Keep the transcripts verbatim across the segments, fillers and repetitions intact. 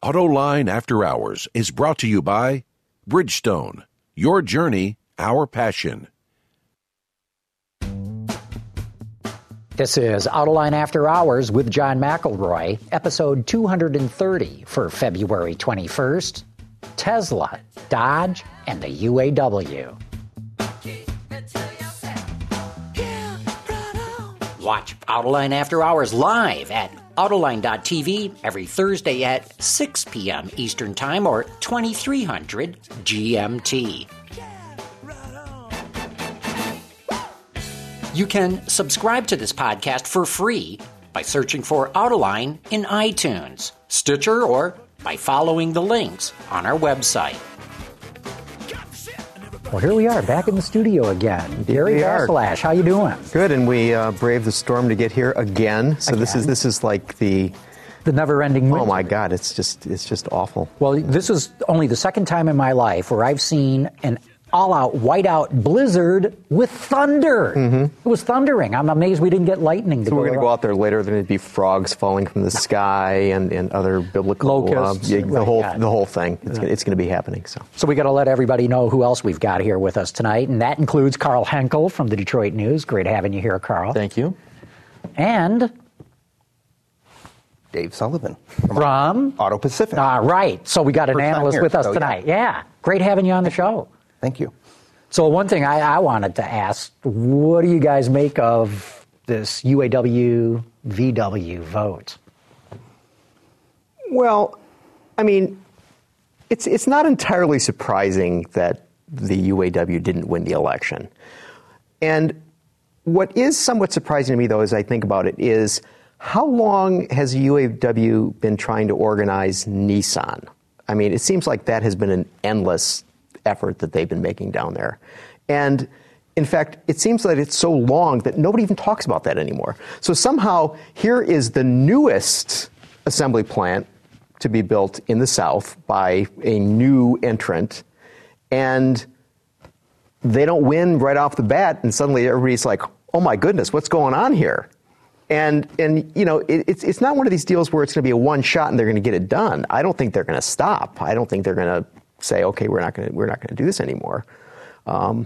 Autoline After Hours is brought to you by Bridgestone. Your journey, our passion. This is Autoline After Hours with John McElroy, episode two hundred thirty for February twenty-first. Tesla, Dodge, and the U A W. Watch Autoline After Hours live at Autoline dot T V every Thursday at six p.m. Eastern Time or twenty-three hundred G M T. You can subscribe to this podcast for free by searching for Autoline in iTunes, Stitcher, or by following the links on our website. Well, here we are, back in the studio again. Gary Vasilash, how you doing? Good, and we uh, braved the storm to get here again. So again. this is this is like the the never-ending winter. Oh my God, it's just it's just awful. Well, this is only the second time in my life where I've seen an all-out, white-out blizzard with thunder. Mm-hmm. It was thundering. I'm amazed we didn't get lightning. To so go we're going to go out there later. There'd be frogs falling from the sky and, and other biblical locusts. Uh, yeah, the right, whole yeah. the whole thing. It's, yeah. it's going to be happening. So, so we got to let everybody know who else we've got here with us tonight, and that includes Carl Henkel from the Detroit News. Great having you here, Carl. Thank you. And Dave Sullivan from, from Auto Pacific. All right. So we got an First analyst here, with us so, tonight. Yeah. yeah. Great having you on the show. Thank you. So one thing I, I wanted to ask, what do you guys make of this U A W V W vote? Well, I mean, it's it's not entirely surprising that the U A W didn't win the election. And what is somewhat surprising to me, though, as I think about it, is how long has the U A W been trying to organize Nissan? I mean, it seems like that has been an endless effort that they've been making down there. And in fact, it seems that it's so long that nobody even talks about that anymore. So somehow, here is the newest assembly plant to be built in the South by a new entrant, and they don't win right off the bat, and suddenly everybody's like, oh my goodness, what's going on here? And, and you know, it, it's it's not one of these deals where it's going to be a one shot and they're going to get it done. I don't think they're going to stop. I don't think they're going to say, okay, we're not going to we're not going to do this anymore. Um,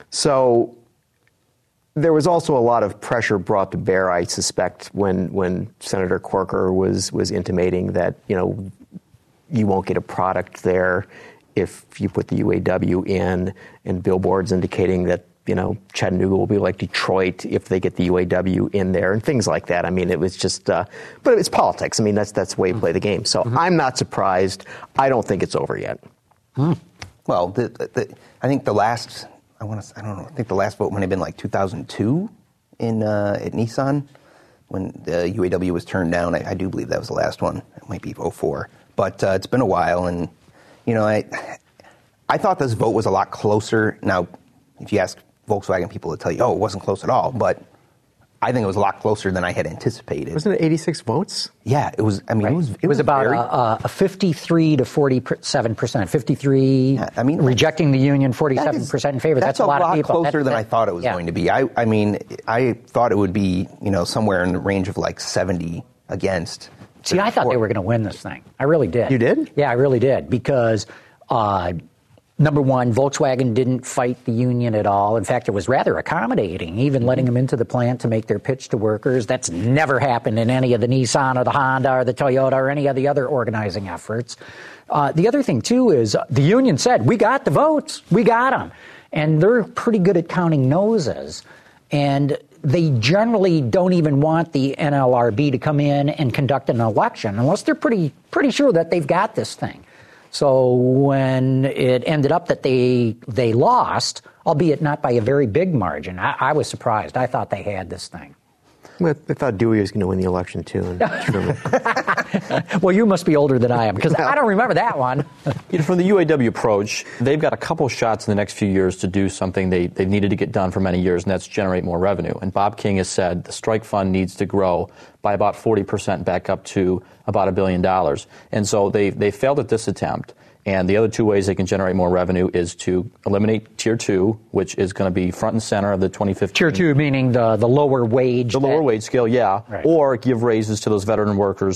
so there was also a lot of pressure brought to bear, I suspect, when when Senator Corker was was intimating that, you know, you won't get a product there if you put the U A W in, and billboards indicating that, you know, Chattanooga will be like Detroit if they get the U A W in there, and things like that. I mean, it was just, uh, but it's politics. I mean, that's that's the way you play the game. So mm-hmm. I'm not surprised. I don't think it's over yet. Hmm. Well, the, the, I think the last, I want to, I don't know, I think the last vote might have been like two thousand two in uh, at Nissan when the U A W was turned down. I, I do believe that was the last one. It might be oh four, but uh, it's been a while, and you know, I I thought this vote was a lot closer. Now, if you ask Volkswagen people, will tell you, oh, it wasn't close at all, but I think it was a lot closer than I had anticipated. Wasn't it eighty-six votes? Yeah, it was. I mean, right. it was. It, it was, was about very, a, a fifty-three to forty-seven percent. fifty-three yeah, I mean, rejecting the union, forty-seven percent in favor. That's, that's a lot, lot of people. closer that, than that, I thought it was yeah. going to be. I, I mean, I thought it would be, you know, somewhere in the range of like seventy against. See, I thought they were going to win this thing. I really did. You did? Yeah, I really did, because. Uh, Number one, Volkswagen didn't fight the union at all. In fact, it was rather accommodating, even letting them into the plant to make their pitch to workers. That's never happened in any of the Nissan or the Honda or the Toyota or any of the other organizing efforts. Uh, the other thing, too, is the union said, we got the votes. We got them. And they're pretty good at counting noses. And they generally don't even want the N L R B to come in and conduct an election unless they're pretty pretty sure that they've got this thing. So when it ended up that they they lost, albeit not by a very big margin, I, I was surprised. I thought they had this thing. Well, I thought Dewey was going to win the election, too. And well, you must be older than I am, because I don't remember that one. You know, from the U A W approach, they've got a couple shots in the next few years to do something they, they've needed to get done for many years, and that's generate more revenue. And Bob King has said the strike fund needs to grow by about forty percent back up to about a billion dollars. And so they they failed at this attempt. And the other two ways they can generate more revenue is to eliminate Tier two, which is going to be front and center of the twenty fifteen. Tier two meaning the, the lower wage. The that, lower wage scale, yeah. Right. Or give raises to those veteran workers who really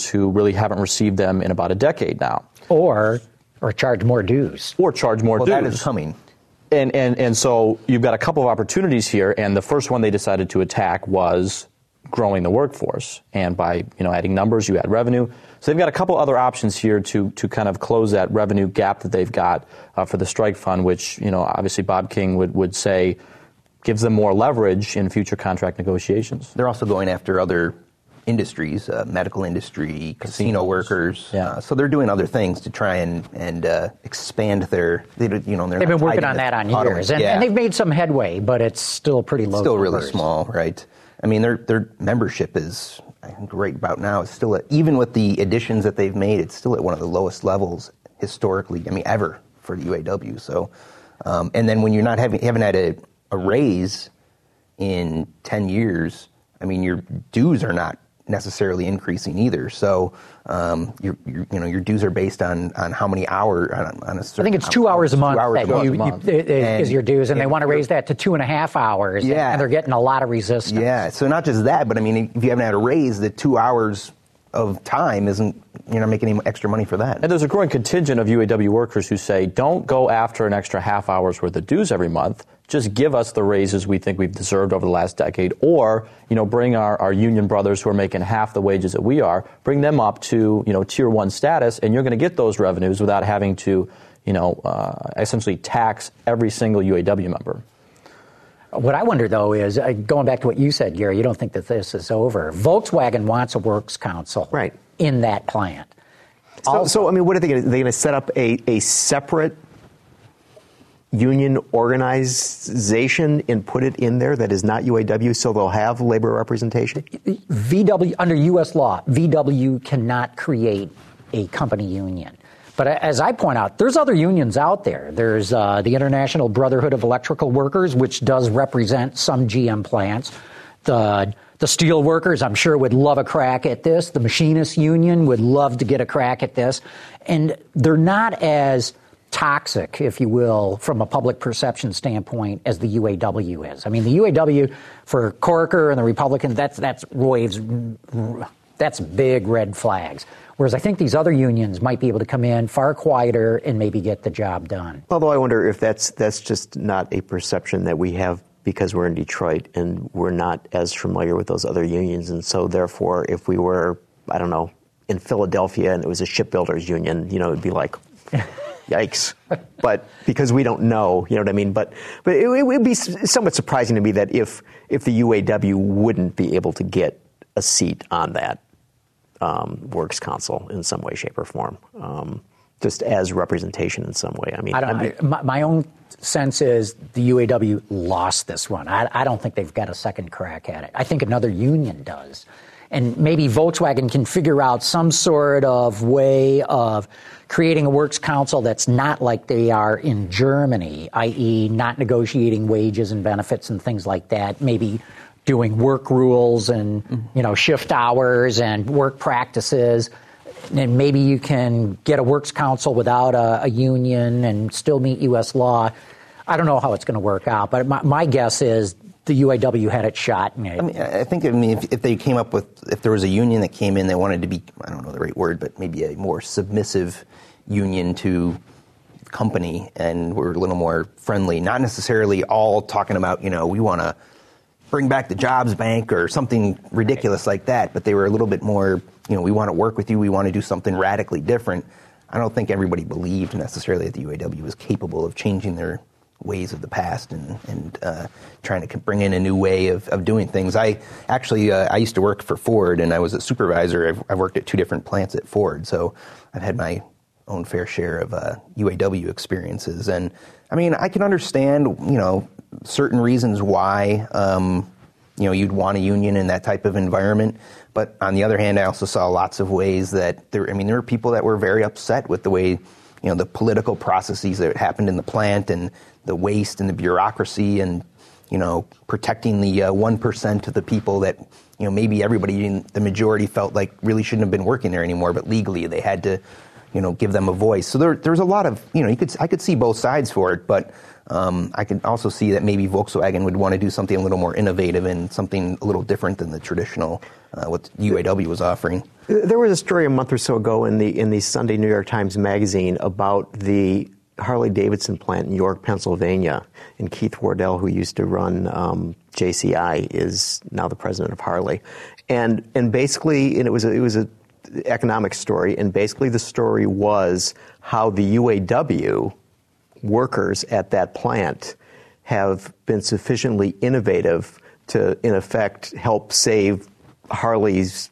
really haven't received them in about a decade now. Or or charge more dues. Or charge more well, dues. That is coming. And, and and so you've got a couple of opportunities here, and the first one they decided to attack was growing the workforce. And by you know adding numbers, you add revenue. So they've got a couple other options here to to kind of close that revenue gap that they've got uh, for the strike fund, which you know obviously Bob King would, would say gives them more leverage in future contract negotiations. They're also going after other industries, uh, medical industry, casino workers. Yeah. Uh, so they're doing other things to try and and uh, expand their. They, you know, they're They've not been working tied on that on auto- years, and, yeah. and they've made some headway, but it's still pretty low. Still really numbers. small, right? I mean, their their membership is, I think, right about now is still at, even with the additions that they've made, it's still at one of the lowest levels historically. I mean, ever for the U A W. So, um, and then when you're not having haven't had a, a raise in ten years, I mean, your dues are not necessarily increasing either. So, um, your, your you know your dues are based on, on how many hours on, on a certain. I think it's two hours a month two hours that a month. you, you, month. it- it And- is your dues, and they and- want to raise that to two and a half hours. Yeah. And they're getting a lot of resistance. Yeah. So not just that, but I mean, if you haven't had a raise, the two hours of time isn't, you're not making any extra money for that. And there's a growing contingent of U A W workers who say, don't go after an extra half hour's worth of dues every month. Just give us the raises we think we've deserved over the last decade. Or, you know, bring our, our union brothers who are making half the wages that we are, bring them up to, you know, tier one status, and you're going to get those revenues without having to, you know, uh, essentially tax every single U A W member. What I wonder, though, is uh, going back to what you said, Gary, you don't think that this is over. Volkswagen wants a works council Right. in that plant. So, Also- so I mean, what are they going to? They going to set up a, a separate union organization and put it in there that is not U A W, so they'll have labor representation? V W, under U S law, V W cannot create a company union. But as I point out, there's other unions out there. There's uh, the International Brotherhood of Electrical Workers, which does represent some G M plants. The the steel workers, I'm sure, would love a crack at this. The machinists union would love to get a crack at this. And they're not as toxic, if you will, from a public perception standpoint as the U A W is. I mean, the U A W for Corker and the Republicans, that's that's waves, that's big red flags. Whereas I think these other unions might be able to come in far quieter and maybe get the job done. Although I wonder if that's that's just not a perception that we have because we're in Detroit and we're not as familiar with those other unions. And so therefore, if we were, I don't know, in Philadelphia and it was a shipbuilders union, you know, it'd be like, yikes. But because we don't know, you know what I mean? But but it, it would be somewhat surprising to me that if if the U A W wouldn't be able to get a seat on that um, works council in some way, shape, or form, um, just as representation in some way. I mean, I don't. I, I, my, my own sense is the U A W lost this one. I, I don't think they've got a second crack at it. I think another union does. And maybe Volkswagen can figure out some sort of way of creating a works council that's not like they are in Germany, that is not negotiating wages and benefits and things like that, maybe doing work rules and, you know, shift hours and work practices. And maybe you can get a works council without a, a union and still meet U S law. I don't know how it's going to work out, but my, my guess is the U A W had it shot. And it, I mean, I think I mean, if, if they came up with, if there was a union that came in, they wanted to be, I don't know the right word, but maybe a more submissive union to the company, and were a little more friendly. Not necessarily all talking about, you know, we want to bring back the jobs bank or something ridiculous like that, but they were a little bit more, you know, we want to work with you, we want to do something radically different. I don't think everybody believed necessarily that the U A W was capable of changing their ways of the past and, and uh, trying to bring in a new way of, of doing things. I actually, uh, I used to work for Ford, and I was a supervisor. I've, I've worked at two different plants at Ford, so I've had my own fair share of uh, U A W experiences. And I mean, I can understand, you know, certain reasons why, um, you know, you'd want a union in that type of environment. But on the other hand, I also saw lots of ways that there, I mean, there were people that were very upset with the way, you know, the political processes that happened in the plant and the waste and the bureaucracy and, you know, protecting the uh, one percent of the people that, you know, maybe everybody in the majority felt like really shouldn't have been working there anymore, but legally they had to, you know, give them a voice. So there, there's a lot of, you know, you could I could see both sides for it, but um, I could also see that maybe Volkswagen would want to do something a little more innovative and something a little different than the traditional uh, what U A W was offering. There was a story a month or so ago in the in the Sunday New York Times Magazine about the Harley-Davidson plant in York, Pennsylvania, and Keith Wardell, who used to run um, J C I, is now the president of Harley, and and basically, and it was a, it was a economic story, and basically the story was how the U A W workers at that plant have been sufficiently innovative to, in effect, help save Harley's,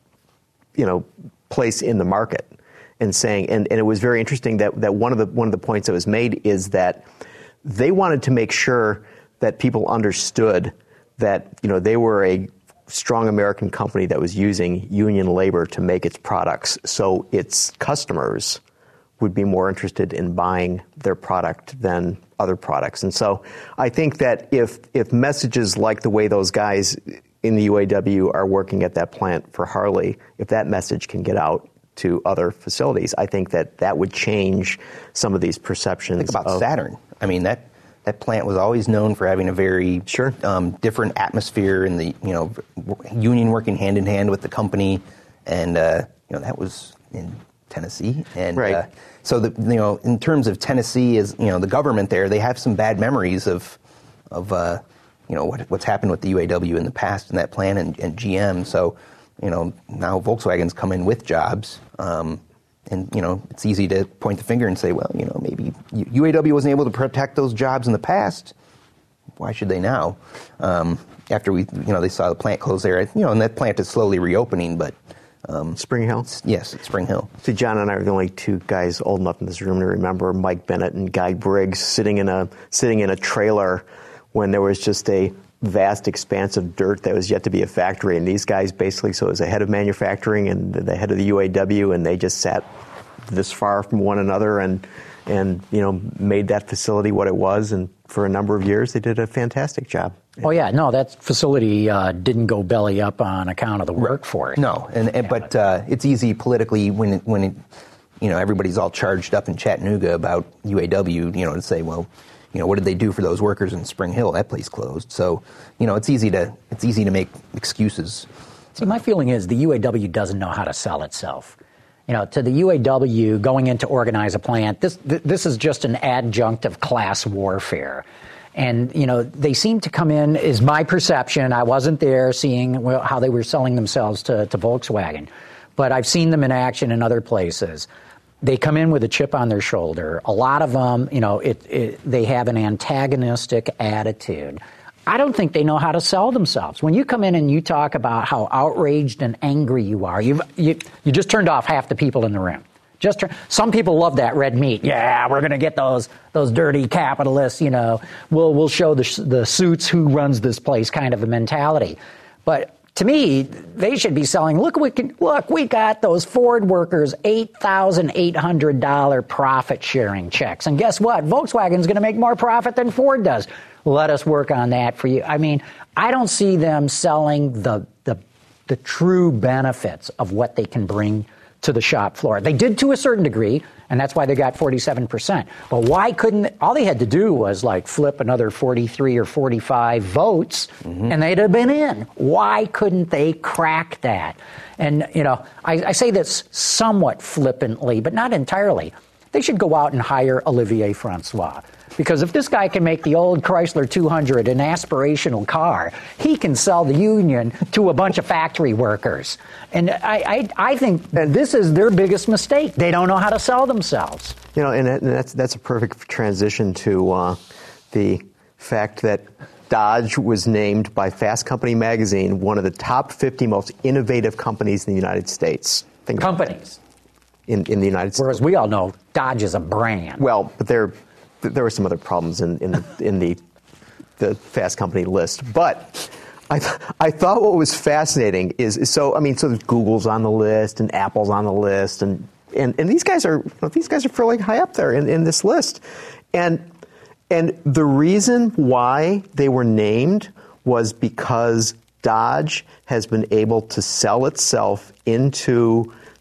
you know, place in the market. And saying, and, and it was very interesting that, that one of the one of the points that was made is that they wanted to make sure that people understood that, you know, they were a strong American company that was using union labor to make its products, so its customers would be more interested in buying their product than other products. And so I think that if if messages like the way those guys in the U A W are working at that plant for Harley, if that message can get out to other facilities, I think that that would change some of these perceptions. Think about of, Saturn. I mean, that that plant was always known for having a very sure. um, different atmosphere, and the you know union working hand in hand with the company, and uh, you know that was in Tennessee, and right. uh, so the you know in terms of Tennessee, is you know the government there, they have some bad memories of of uh, you know what, what's happened with the U A W in the past in that plant, and, and G M. So. You know, now Volkswagen's come in with jobs, um, and, you know, it's easy to point the finger and say, well, you know, maybe U A W wasn't able to protect those jobs in the past. Why should they now? Um, after we, you know, they saw the plant close there, you know, and that plant is slowly reopening, but... Um, Spring Hill? Yes, it's Spring Hill. See, John and I are the only two guys old enough in this room to remember Mike Bennett and Guy Briggs sitting in a sitting in a trailer when there was just a vast expanse of dirt that was yet to be a factory, and these guys basically, so it was the head of manufacturing and the head of the U A W, and they just sat this far from one another and and you know made that facility what it was, and for a number of years they did a fantastic job. Oh yeah, no, that facility uh, didn't go belly up on account of the workforce. No, and, and but uh, it's easy politically when it, when it, you know everybody's all charged up in Chattanooga about U A W, you know, to say, well, you know, what did they do for those workers in Spring Hill? That place closed. So, you know, it's easy to it's easy to make excuses. See, my feeling is the U A W doesn't know how to sell itself. You know, to the U A W going in to organize a plant, this th- this is just an adjunct of class warfare. And, you know, they seem to come in, is my perception. I wasn't there seeing well, how they were selling themselves to, to Volkswagen, but I've seen them in action in other places. They come in with a chip on their shoulder. A lot of them, you know, it, it, they have an antagonistic attitude. I don't think they know how to sell themselves. When you come in and you talk about how outraged and angry you are, you've, you you just turned off half the people in the room. Just turn, some people love that red meat. Yeah, we're going to get those those dirty capitalists. You know, we'll we'll show the the suits who runs this place kind of a mentality. But to me, they should be selling, look, we can, look, we got those Ford workers eight thousand eight hundred dollars profit-sharing checks. And guess what? Volkswagen's going to make more profit than Ford does. Let us work on that for you. I mean, I don't see them selling the the, the true benefits of what they can bring to the shop floor. They did to a certain degree, and that's why they got forty-seven percent. But why couldn't they, all they had to do was like flip another forty-three or forty-five votes, mm-hmm. and they'd have been in. Why couldn't they crack that? And, you know, I, I say this somewhat flippantly, but not entirely. They should go out and hire Olivier Francois. Because if this guy can make the old Chrysler two hundred an aspirational car, he can sell the union to a bunch of factory workers. And I, I, I think this is their biggest mistake. They don't know how to sell themselves. You know, and that's that's a perfect transition to uh, the fact that Dodge was named by Fast Company magazine one of the top fifty most innovative companies in the United States. Think companies. In, in the United States. Whereas we all know Dodge is a brand. Well, but they're there were some other problems in, in, in the the Fast Company list. But I th- I thought what was fascinating is, is so I mean so Google's on the list and Apple's on the list and and, and these guys are you know, these guys are fairly high up there in, in this list. And and the reason why they were named was because Dodge has been able to sell itself into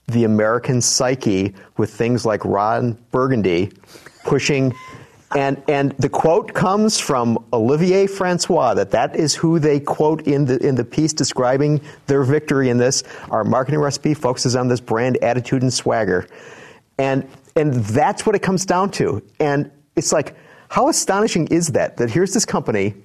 the American psyche with things like Ron Burgundy pushing. And and the quote comes from Olivier Francois, that that is who they quote in the in the piece describing their victory in this. Our marketing recipe focuses on this brand attitude and swagger. And and that's what it comes down to. And it's like, how astonishing is that? That here's this company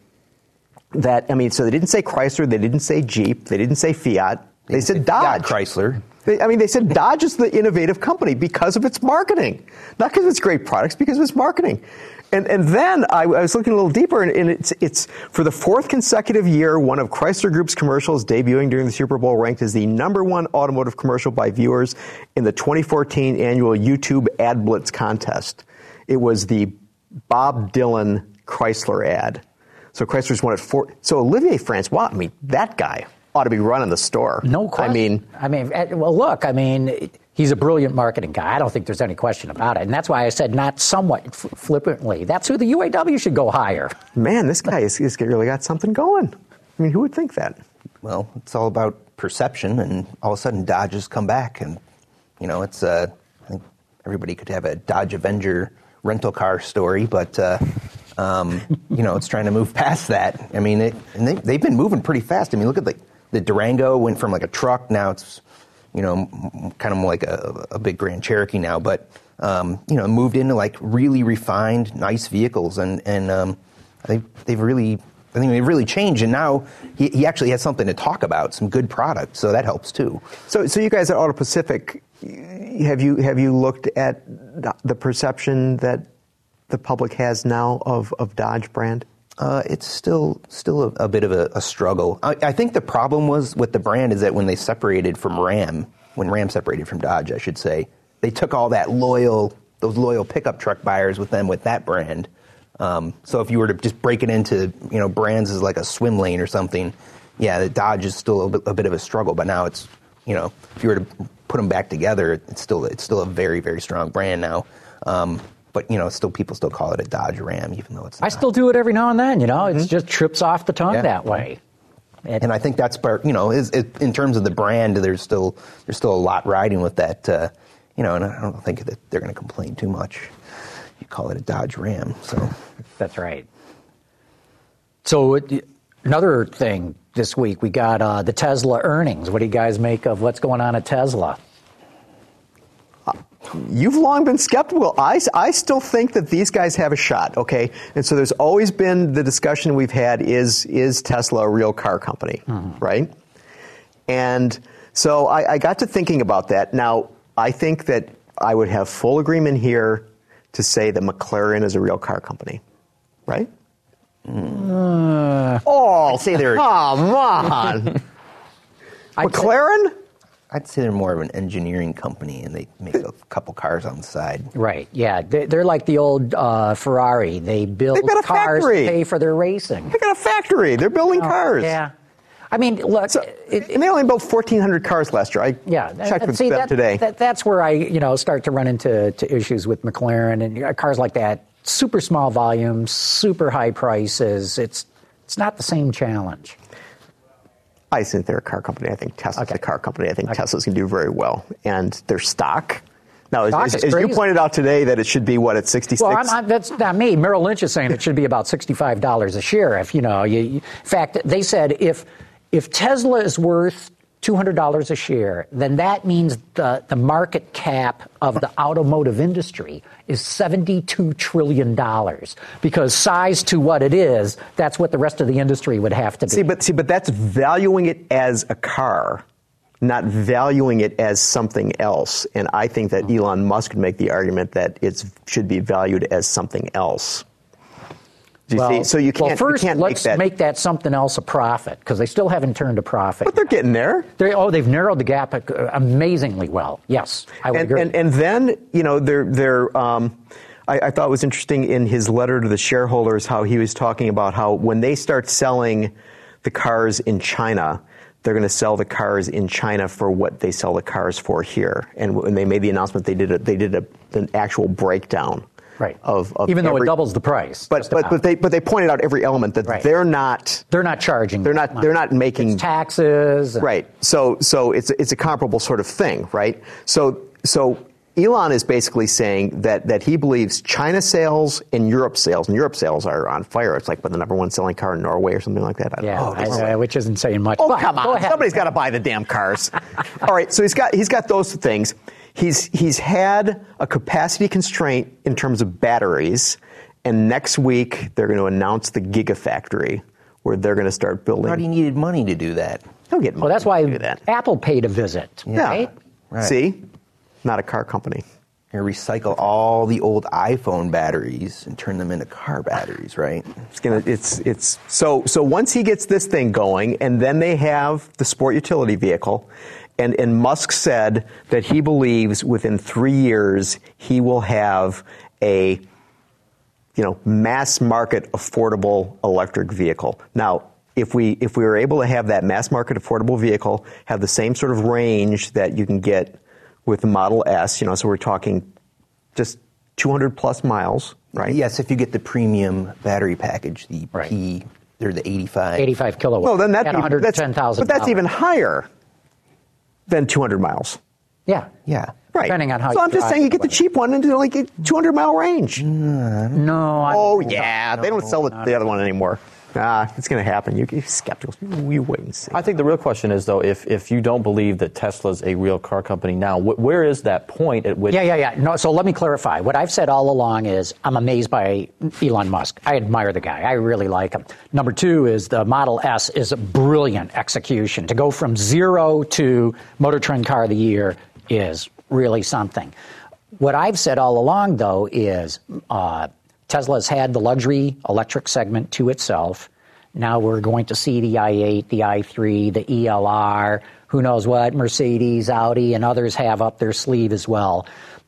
that, I mean, so they didn't say Chrysler, they didn't say Jeep, they didn't say Fiat, they, they said Dodge. Chrysler. They, I mean, they said Dodge is the innovative company because of its marketing. Not because of its great products, because of its marketing. And and then I, I was looking a little deeper, and, and it's it's for the fourth consecutive year, one of Chrysler Group's commercials debuting during the Super Bowl ranked as the number one automotive commercial by viewers in the twenty fourteen annual YouTube Ad Blitz contest. It was the Bob Dylan Chrysler ad. So Chrysler's won it four. So Olivier Francois, I mean, that guy ought to be running the store. No question. I mean, I mean, well, look, I mean, he's a brilliant marketing guy. I don't think there's any question about it. And that's why I said not somewhat f- flippantly. That's who the U A W should go hire. Man, this guy has really got something going. I mean, who would think that? Well, it's all about perception, and all of a sudden Dodge has come back. And, you know, it's, uh, I think everybody could have a Dodge Avenger rental car story, but, uh, um, you know, it's trying to move past that. I mean, it, and they, they've been moving pretty fast. I mean, look at the, the Durango went from like a truck, now it's, you know, kind of more like a, a big Grand Cherokee now, but, um, you know, moved into like really refined, nice vehicles. And, and um, they, they've really, I think they've really changed. And now he, he actually has something to talk about, some good products. So that helps too. So, so you guys at Auto Pacific, have you, have you looked at the perception that the public has now of, of Dodge brand? Uh, it's still still a, a bit of a, a struggle. I, I think the problem was with the brand is that when they separated from Ram, when Ram separated from Dodge, I should say, they took all that loyal, those loyal pickup truck buyers with them with that brand. Um, so if you were to just break it into, you know, brands as like a swim lane or something, yeah, the Dodge is still a bit, a bit of a struggle. But now it's, you know, if you were to put them back together, it's still it's still a very very strong brand now. Um, But, you know, still people still call it a Dodge Ram, even though it's not. I still do it every now and then, you know. It mm-hmm. just trips off the tongue yeah. that way. It, and I think that's part, you know, is, it, in terms of the brand, there's still there's still a lot riding with that, uh, you know, and I don't think that they're going to complain too much. You call it a Dodge Ram, so. That's right. So it, another thing this week, we got uh, the Tesla earnings. What do you guys make of what's going on at Tesla? You've long been skeptical. I, I still think that these guys have a shot, okay? And so there's always been the discussion we've had, is is Tesla a real car company, mm-hmm. right? And so I, I got to thinking about that. Now, I think that I would have full agreement here to say that McLaren is a real car company, right? Uh, oh, I'd say they're, come on. McLaren? I'd say they're more of an engineering company, and they make a couple cars on the side. Right, yeah. They're like the old uh, Ferrari. They build cars factory. to pay for their racing. They got a factory. They're building oh, cars. Yeah. I mean, look. So, it, and they only built fourteen hundred cars last year. I yeah, checked with see, them that, today. That, that's where I, you know, start to run into to issues with McLaren and cars like that. Super small volumes, super high prices. It's it's not the same challenge. I think they're a car company. I think Tesla's okay. a car company. I think okay. Tesla's can do very well. And their stock. Now, stock as, as you pointed out today, that it should be, what, at sixty-six? Well, I'm, I'm, that's not me. Merrill Lynch is saying it should be about sixty-five dollars a share. If, you know, you, in fact, they said if if Tesla is worth two hundred dollars a share, then that means the, the market cap of the automotive industry is seventy-two trillion dollars. Because size to what it is, that's what the rest of the industry would have to be. See, but see, but that's valuing it as a car, not valuing it as something else. And I think that Elon Musk would make the argument that it should be valued as something else. Do you well, see? So you can't, well, first, you can't let's make that. make that something else a profit, because they still haven't turned a profit. But they're getting there. They're, oh, they've narrowed the gap amazingly well. Yes, I would and, agree. And, and then, you know, they're, they're, um, I, I thought it was interesting in his letter to the shareholders how he was talking about how when they start selling the cars in China, they're going to sell the cars in China for what they sell the cars for here. And when they made the announcement, they did a, they did a, an actual breakdown Right. Of, of even though every, it doubles the price. But but but they but they pointed out every element that right. they're not they're not charging. They're not money. they're not making it's taxes. And, right. So so it's it's a comparable sort of thing, right? So so. Elon is basically saying that, that he believes China sales and Europe sales, and Europe sales are on fire. It's like, what, the number one selling car in Norway or something like that? I don't yeah, know. I, uh, which isn't saying much. Oh, But come go on. ahead. Somebody's got to buy the damn cars. All right, so he's got he's got those things. He's he's had a capacity constraint in terms of batteries, and next week they're going to announce the Gigafactory, where they're going to start building. Thought he needed money to do that. He'll get money. Well, that's why to do that. Apple paid a visit. Yeah. Right? Right. See? Not a car company. You recycle all the old iPhone batteries and turn them into car batteries, right? It's gonna. It's it's so so. Once he gets this thing going, and then they have the sport utility vehicle, and and Musk said that he believes within three years he will have a, you know, mass market affordable electric vehicle. Now, if we if we were able to have that mass market affordable vehicle have the same sort of range that you can get with the Model S, you know, so we're talking just two hundred plus miles, right? Yes, if you get the premium battery package, the Right. P, they're the eighty-five. eighty-five kilowatts. Well, then that at one hundred ten thousand. But that's even higher than two hundred miles. Yeah. Yeah. Right. Depending on how so you I'm just drive, saying you get the whether- cheap one and like a two hundred mile range. No. I Oh, don't- yeah. no, they don't sell the, not the at other one anymore. Ah, it's going to happen. You, you skeptical. You, you wait and see. I think the real question is, though, if, if you don't believe that Tesla's a real car company now, wh- where is that point at which... Yeah, yeah, yeah. No, so let me clarify. What I've said all along is I'm amazed by Elon Musk. I admire the guy. I really like him. Number two is the Model S is a brilliant execution. To go from zero to Motor Trend Car of the Year is really something. What I've said all along, though, is uh, Tesla's had the luxury electric segment to itself. Now we're going to see the i eight, the i three, the E L R, who knows what, Mercedes, Audi, and others have up their sleeve as well.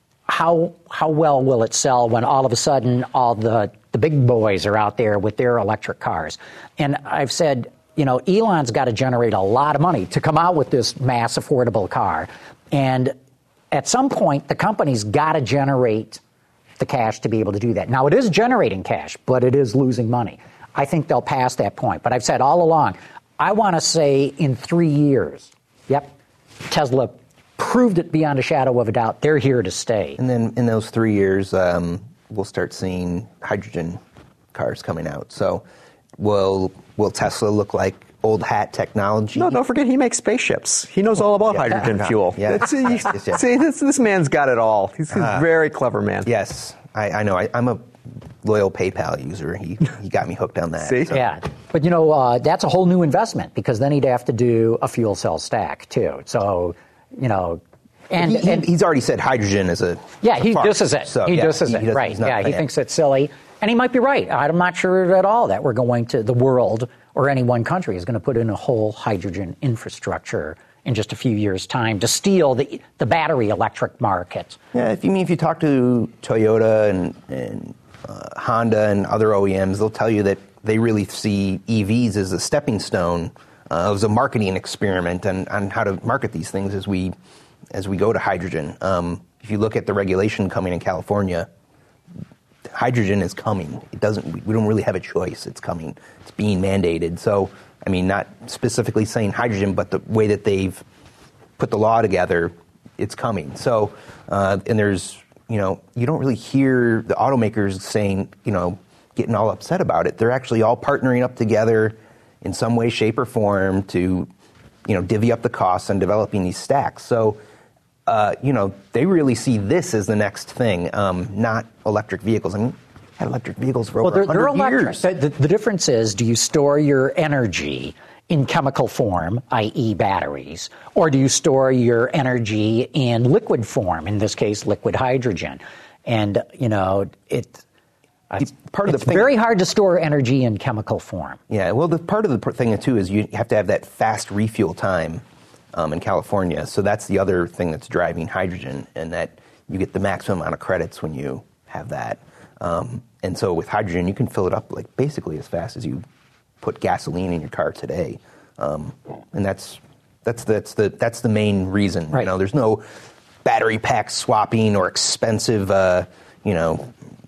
How how well will it sell when all of a sudden all the, the big boys are out there with their electric cars? And I've said, you know, Elon's got to generate a lot of money to come out with this mass affordable car. And at some point, the company's got to generate the cash to be able to do that. Now, it is generating cash, but it is losing money. I think they'll pass that point. But I've said all along, I want to say in three years, yep, Tesla proved it beyond a shadow of a doubt. They're here to stay. And then in those three years, um, we'll start seeing hydrogen cars coming out. So will will Tesla look like old hat technology? No, don't forget he makes spaceships. He knows all about Yeah. hydrogen Yeah. fuel. Yeah. That's- he- Yes, yes, yes. See, this, this man's got it all. He's, he's a Ah. very clever man. Yes, I, I know. I, I'm a loyal PayPal user. He he got me hooked on that. See? So- Yeah, but you know, uh, that's a whole new investment because then he'd have to do a fuel cell stack too. So, you know, and, He, he- and he's already said hydrogen is a yeah, he a farce. disses it. So, he yeah, disses he- it, he doesn't- right? he's not Yeah, he playing. thinks it's silly, and he might be right. I'm not sure at all that we're going to the world or any one country is going to put in a whole hydrogen infrastructure in just a few years' time to steal the the battery electric market. Yeah, if you mean if you talk to Toyota and, and uh, Honda and other O E Ms, they'll tell you that they really see E Vs as a stepping stone, uh, as a marketing experiment on, on how to market these things as we as we go to hydrogen. Um, if you look at the regulation coming in California, hydrogen is coming. It doesn't. We don't really have a choice. It's coming. It's being mandated. So, I mean, not specifically saying hydrogen, but the way that they've put the law together, it's coming. So, uh, and there's, you know, you don't really hear the automakers saying, you know, getting all upset about it. They're actually all partnering up together in some way, shape, or form to, you know, divvy up the costs on developing these stacks. So, uh, you know, they really see this as the next thing, um, not electric vehicles. I mean, had electric vehicles for Well, over they're, they're one hundred electric. years. The, the, the difference is, do you store your energy in chemical form, that is batteries, or do you store your energy in liquid form, in this case, liquid hydrogen? And, you know, it, Part of it's the thing- very hard to store energy in chemical form. Yeah, well, the part of the pr- thing too is you have to have that fast refuel time um, in California. So that's the other thing that's driving hydrogen, and that you get the maximum amount of credits when you have that. Um, and so with hydrogen, you can fill it up like basically as fast as you put gasoline in your car today, um, and that's that's that's the that's the main reason. Right. You know, there's no battery pack swapping or expensive, uh, you know.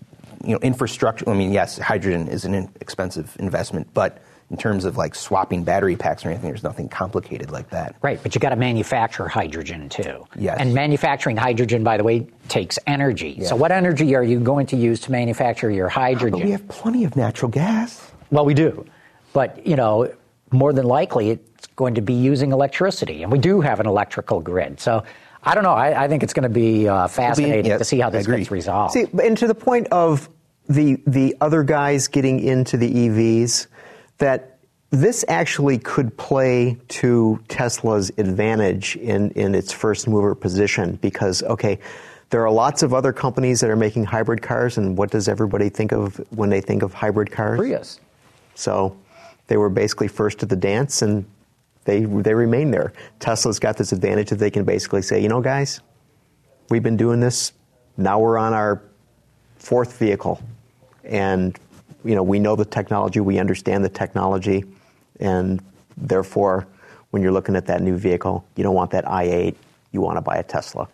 you know, infrastructure, I mean, yes, hydrogen is an expensive investment, but in terms of like swapping battery packs or anything, there's nothing complicated like that. Right, but you got to manufacture hydrogen too. Yes. And manufacturing hydrogen, by the way, takes energy. Yes. So what energy are you going to use to manufacture your hydrogen? But we have plenty of natural gas. Well, we do. But, you know, more than likely it's going to be using electricity. And we do have an electrical grid. So I don't know. I, I think it's going to be uh, fascinating be, yeah, to see how this gets resolved. See, and to the point of the the other guys getting into the E Vs, that this actually could play to Tesla's advantage in, in its first mover position because, okay, there are lots of other companies that are making hybrid cars, and what does everybody think of when they think of hybrid cars? Prius. So they were basically first to the dance, and they they remain there. Tesla's got this advantage that they can basically say, you know, guys, we've been doing this. Now we're on our fourth vehicle, and you know we know the technology, we understand the technology, and therefore, when you're looking at that new vehicle, you don't want that i eight. You want to buy a Tesla.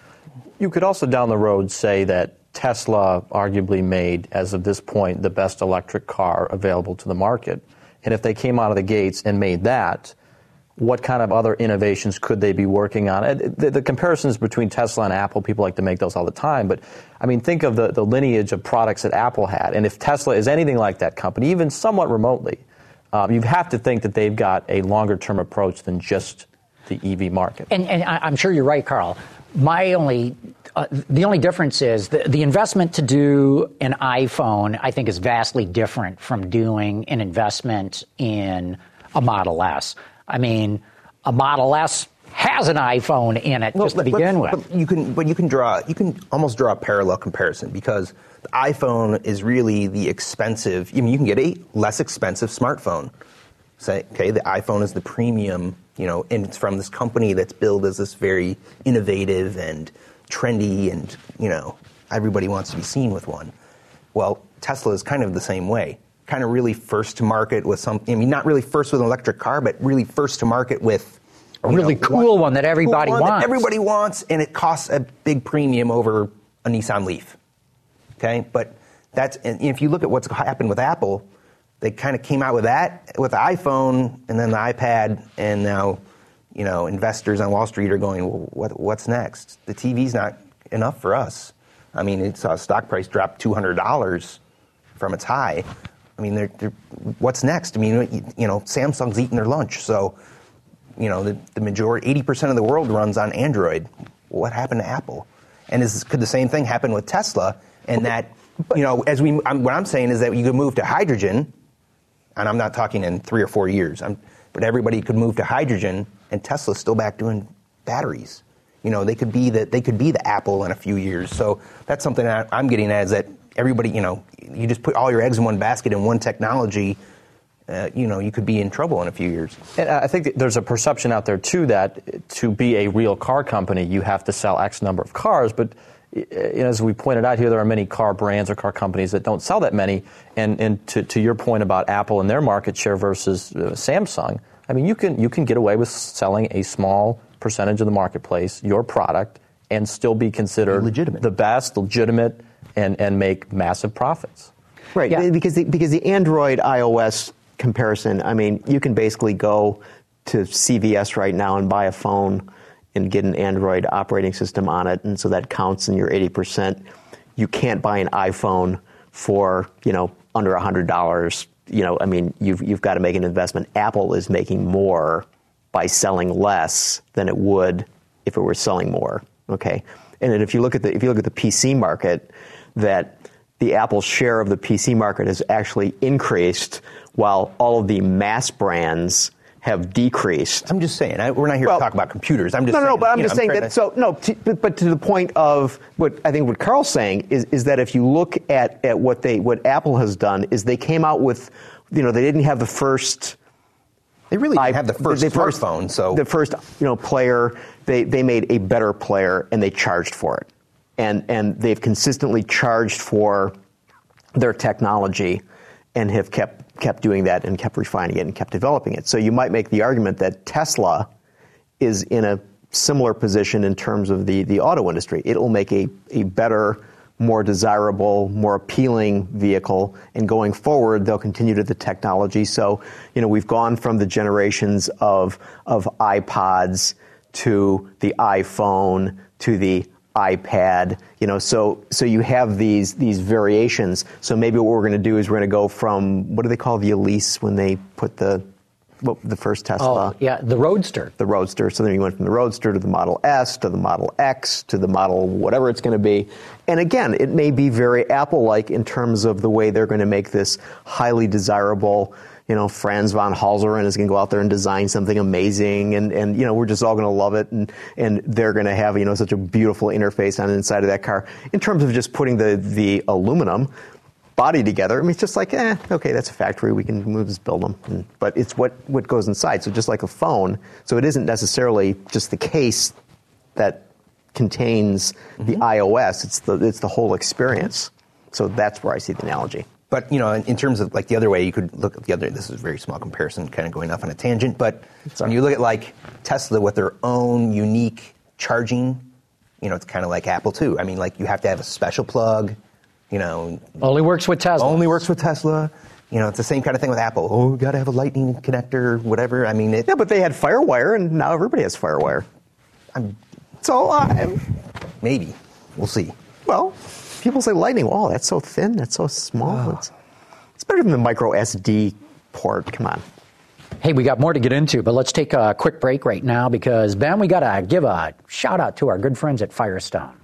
You could also down the road say that Tesla arguably made, as of this point, the best electric car available to the market. And if they came out of the gates and made that, what kind of other innovations could they be working on? The, the comparisons between Tesla and Apple, people like to make those all the time. But, I mean, think of the, the lineage of products that Apple had. And if Tesla is anything like that company, even somewhat remotely, um, you have to think that they've got a longer-term approach than just the E V market. And, and I'm sure you're right, Carl. My only, uh, the only difference is the, the investment to do an iPhone, I think, is vastly different from doing an investment in a Model S. I mean, a Model S has an iPhone in it well, just to begin with. But you can, but you can draw, you can almost draw a parallel comparison because the iPhone is really the expensive. I mean, you can get a less expensive smartphone. Say, okay, the iPhone is the premium, you know, and it's from this company that's billed as this very innovative and trendy, and you know, everybody wants to be seen with one. Well, Tesla is kind of the same way. Kind of really first to market with some, I mean, not really first with an electric car, but really first to market with a really know, cool one, one that everybody cool one wants. That everybody wants, and it costs a big premium over a Nissan Leaf. Okay, but that's, and if you look at what's happened with Apple, they kind of came out with that, with the iPhone, and then the iPad, and now, you know, investors on Wall Street are going, well, what, what's next? The T V's not enough for us. I mean, it saw stock price drop two hundred dollars from its high. I mean, they're, they're, what's next? I mean, you know, Samsung's eating their lunch. So, you know, the, the majority, eighty percent of the world runs on Android. What happened to Apple? And is, could the same thing happen with Tesla? And that, you know, as we, I'm, what I'm saying is that you could move to hydrogen, and I'm not talking in three or four years, I'm, but everybody could move to hydrogen, and Tesla's still back doing batteries. You know, they could be the, they could be the Apple in a few years. So that's something that I'm getting at, is that everybody, you know, you just put all your eggs in one basket in one technology, uh, you know, you could be in trouble in a few years. And I think that there's a perception out there, too, that to be a real car company, you have to sell X number of cars. But you know, as we pointed out here, there are many car brands or car companies that don't sell that many. And, and to, to your point about Apple and their market share versus uh, Samsung, I mean, you can you can get away with selling a small percentage of the marketplace, your product, and still be considered legitimate, the best, legitimate, and, and make massive profits. Right, yeah. because the, because the Android iOS comparison, I mean, you can basically go to C V S right now and buy a phone and get an Android operating system on it, and so that counts in your eighty percent. You can't buy an iPhone for, you know, under one hundred dollars. You know, I mean, you've you've got to make an investment. Apple is making more by selling less than it would if it were selling more. Okay, and then if you look at the if you look at the P C market, that the Apple share of the P C market has actually increased, while all of the mass brands have decreased. I'm just saying, I, we're not here well, to talk about computers. I'm just no, no, saying, no. But I'm just know, saying I'm that. to, So no, to, but, but to the point of what I think what Carl's saying is is that if you look at, at what they what Apple has done is they came out with, you know, they didn't have the first. They really didn't I, have the first the smartphone. First, so the first, you know, player. They they made a better player and they charged for it, and and they've consistently charged for their technology, and have kept. kept doing that and kept refining it and kept developing it. So you might make the argument that Tesla is in a similar position in terms of the, the auto industry. It will make a, a better, more desirable, more appealing vehicle. And going forward, they'll continue to the technology. So, you know, we've gone from the generations of of iPods to the iPhone to the iPad. You know, so so you have these these variations. So maybe what we're going to do is we're going to go from, what do they call the Elise when they put the Well, the first Tesla. Oh, yeah, the Roadster. The Roadster. So then you went from the Roadster to the Model S, to the Model X, to the Model whatever it's going to be. And again, it may be very Apple-like in terms of the way they're going to make this highly desirable. You know, Franz von Halseren is going to go out there and design something amazing, and, and you know, we're just all going to love it, and, and they're going to have, you know, such a beautiful interface on the inside of that car. In terms of just putting the, the aluminum body together, I mean, it's just like, eh, okay, that's a factory. We can we'll just build them. And, but it's what, what goes inside. So just like a phone, so it isn't necessarily just the case that contains mm-hmm. the iOS. It's the it's the whole experience. So that's where I see the analogy. But, you know, in, in terms of, like, the other way, you could look at the other, this is a very small comparison, kind of going off on a tangent, but when you look at, like, Tesla with their own unique charging, you know, it's kind of like Apple, too. I mean, like, you have to have a special plug. You know, only works with Tesla. Only works with Tesla. You know, it's the same kind of thing with Apple. Oh, we got to have a lightning connector, whatever. I mean, it, yeah, but they had FireWire, and now everybody has FireWire. I'm, so I'm, maybe we'll see. Well, people say lightning. Oh, that's so thin. That's so small. Oh. It's, it's better than the micro S D port. Come on. Hey, we got more to get into, but let's take a quick break right now because, Ben, we got to give a shout out to our good friends at Firestone.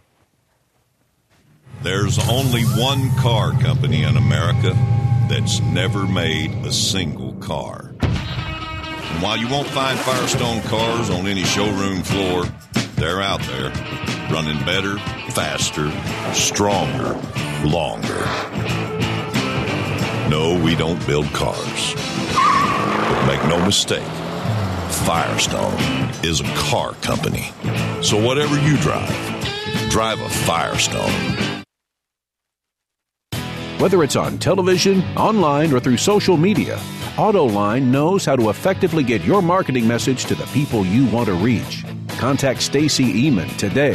There's only one car company in America that's never made a single car. And while you won't find Firestone cars on any showroom floor, they're out there, running better, faster, stronger, longer. No, we don't build cars. But make no mistake, Firestone is a car company. So whatever you drive, drive a Firestone. Whether it's on television, online, or through social media, AutoLine knows how to effectively get your marketing message to the people you want to reach. Contact Stacy Eman today.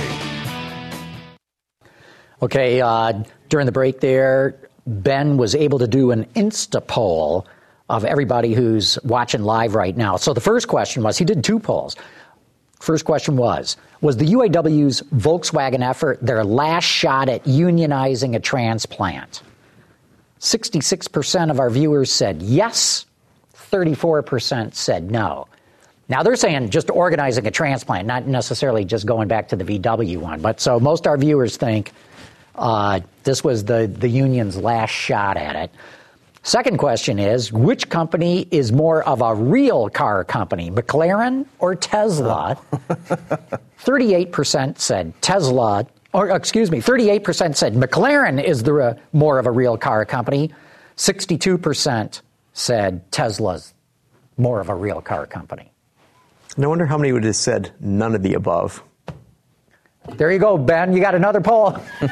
Okay, uh, during the break there, Ben was able to do an Insta poll of everybody who's watching live right now. So the first question was, he did two polls. First question was, was the U A W's Volkswagen effort their last shot at unionizing a transplant? sixty-six percent of our viewers said yes, thirty-four percent said no. Now, they're saying just organizing a transplant, not necessarily just going back to the V W one. But so most of our viewers think uh, this was the, the union's last shot at it. Second question is, which company is more of a real car company, McLaren or Tesla? thirty-eight percent said Tesla. Or, excuse me, thirty-eight percent said McLaren is the uh, more of a real car company. sixty-two percent said Tesla's more of a real car company. No wonder how many would have said none of the above. There you go, Ben. You got another poll.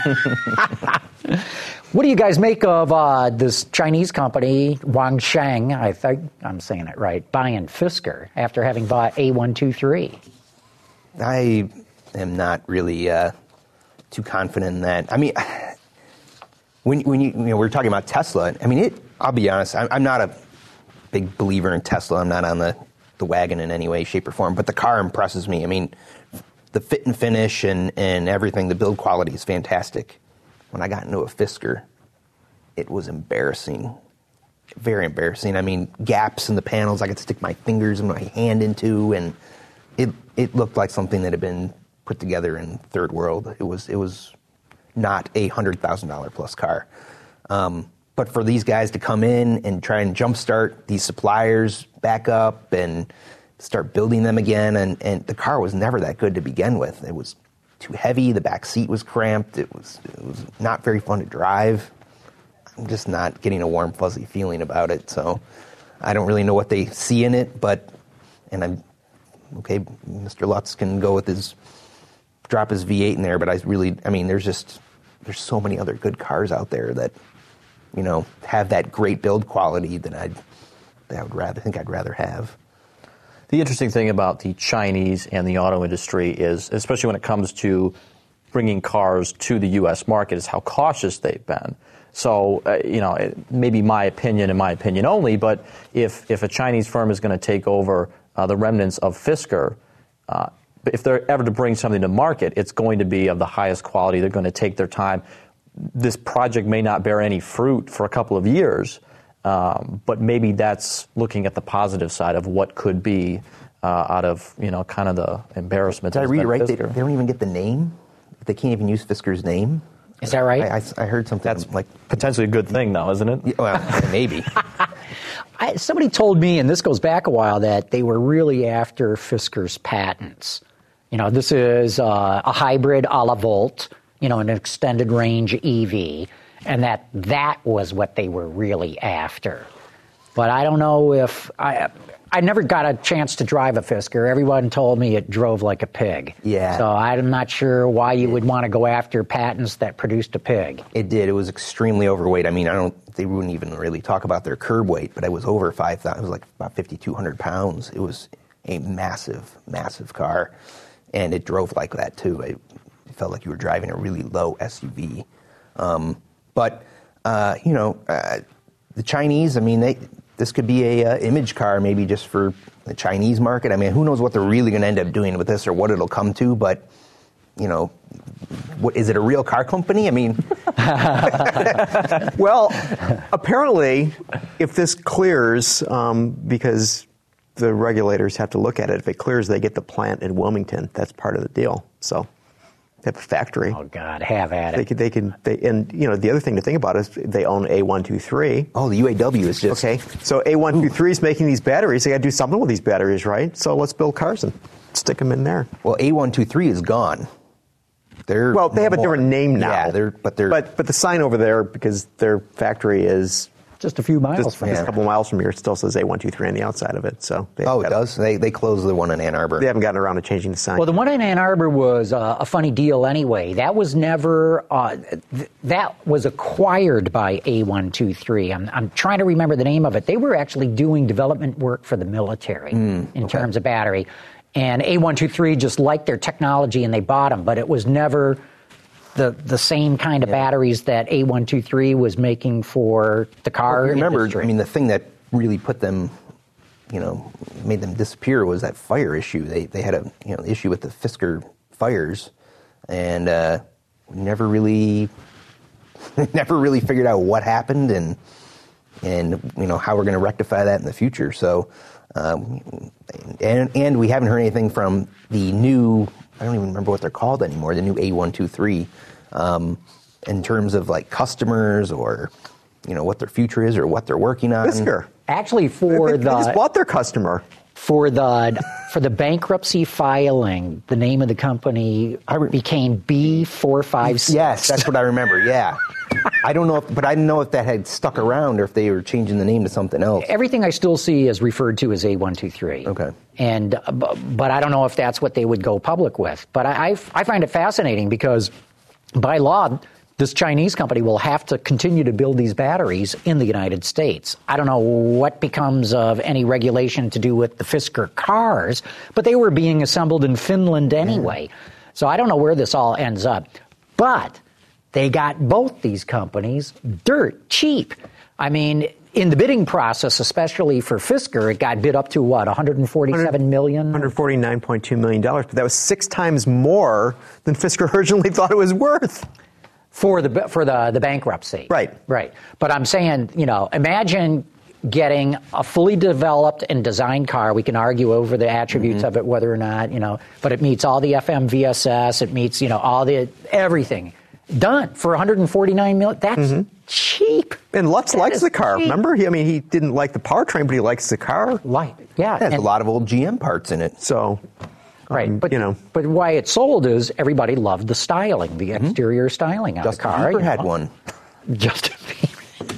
What do you guys make of uh, this Chinese company, Wansheng, I think I'm saying it right, buying Fisker after having bought A one two three? I am not really... Uh too confident in that. I mean, when when you, you know, we're talking about Tesla, I mean, it, I'll be honest, I'm, I'm not a big believer in Tesla. I'm not on the, the wagon in any way, shape, or form, but the car impresses me. I mean, the fit and finish and, and everything, the build quality is fantastic. When I got into a Fisker, it was embarrassing. Very embarrassing. I mean, gaps in the panels I could stick my fingers and my hand into, and it it looked like something that had been put together in third world. It was it was not a hundred thousand dollar plus car. Um, but for these guys to come in and try and jumpstart these suppliers back up and start building them again, and, and the car was never that good to begin with. It was too heavy. The back seat was cramped. It was it was not very fun to drive. I'm just not getting a warm, fuzzy feeling about it. So I don't really know what they see in it, but and I'm okay. Mister Lutz can go with his. Drop his V eight in there, but I really, I mean, there's just, there's so many other good cars out there that, you know, have that great build quality that I'd, that I would rather, think I'd rather have. The interesting thing about the Chinese and the auto industry is, especially when it comes to bringing cars to the U S market is how cautious they've been. So, uh, you know, it may be my opinion and my opinion only, but if, if a Chinese firm is going to take over uh, the remnants of Fisker, uh, if they're ever to bring something to market, it's going to be of the highest quality. They're going to take their time. This project may not bear any fruit for a couple of years, um, but maybe that's looking at the positive side of what could be uh, out of, you know, kind of the embarrassment. Did I read it right? They, Fisker. they don't even get the name? They can't even use Fisker's name? Is that right? I, I, I heard something That's like potentially a good thing, though, isn't it? Yeah, well, maybe. I, somebody told me, and this goes back a while, that they were really after Fisker's patents. You know, this is uh, a hybrid a la Volt, you know, an extended range E V, and that that was what they were really after. But I don't know if I. I never got a chance to drive a Fisker. Everyone told me it drove like a pig. Yeah. So I'm not sure why you would want to go after patents that produced a pig. It did. It was extremely overweight. I mean, I don't. They wouldn't even really talk about their curb weight, but it was over five thousand. It was like about fifty-two hundred pounds. It was a massive, massive car, and it drove like that too. It felt like you were driving a really low S U V. Um, but uh, you know, uh, the Chinese. I mean, they. This could be a uh, image car, maybe just for the Chinese market. I mean, who knows what they're really going to end up doing with this or what it'll come to? But you know, what is it? A real car company? I mean, well, apparently, if this clears, um, because the regulators have to look at it, if it clears, they get the plant in Wilmington. That's part of the deal. So. They have a factory. Oh God, have at it. They can, they can, they, and you know, the other thing to think about is they own A one two three. Oh, the U A W is just okay. So A one two three is making these batteries. They got to do something with these batteries, right? So let's build cars and stick them in there. Well, A one two three is gone. They're well, they have a more. different name now. Yeah, they're but they're but but the sign over there, because their factory is just a few miles just, from just here. a couple miles from here. It still says A one two three on the outside of it. So oh, it does. They they closed the one in Ann Arbor. They haven't gotten around to changing the sign. Well, the one in Ann Arbor was uh, a funny deal anyway. That was never uh, th- that was acquired by A one two three. I'm I'm trying to remember the name of it. They were actually doing development work for the military mm, in okay. terms of battery, and A one two three just liked their technology and they bought them, but it was never the the same kind of yeah. batteries that A one two three was making for the car well, remember, industry. I mean, the thing that really put them, you know, made them disappear was that fire issue. They they had a you know issue with the Fisker fires, and uh, never really never really figured out what happened and and you know how we're going to rectify that in the future. So, um, and and we haven't heard anything from the new. I don't even remember what they're called anymore, the new A one two three, um, in terms of like customers or, you know, what their future is or what they're working on. Fisker. Actually, for they, the... They just bought their customer. For the for the bankruptcy filing, the name of the company re- became B four five six. Yes, that's what I remember, yeah. I don't know, if, but I didn't know if that had stuck around or if they were changing the name to something else. Everything I still see is referred to as A one two three. Okay. And, uh, but I don't know if that's what they would go public with. But I, I, I find it fascinating because by law, this Chinese company will have to continue to build these batteries in the United States. I don't know what becomes of any regulation to do with the Fisker cars, but they were being assembled in Finland anyway. Mm. So I don't know where this all ends up. But they got both these companies dirt cheap. I mean, in the bidding process, especially for Fisker, it got bid up to what, one hundred forty-seven million dollars? one hundred forty-nine point two million dollars, but that was six times more than Fisker originally thought it was worth. For the for the, the bankruptcy. Right. Right. But I'm saying, you know, imagine getting a fully developed and designed car. We can argue over the attributes mm-hmm. of it, whether or not, you know, but it meets all the F M V S S, it meets, you know, all the, everything. Done for one hundred forty-nine million dollars. That's mm-hmm. cheap. And Lutz that likes the car. Cheap. Remember? He, I mean, he didn't like the powertrain, but he likes the car. Like, yeah. It has and, a lot of old G M parts in it. So, right. Um, but, you know. but why it sold is everybody loved the styling, the mm-hmm. exterior styling on Justin the car. Bieber you had know. one. Justin Bieber.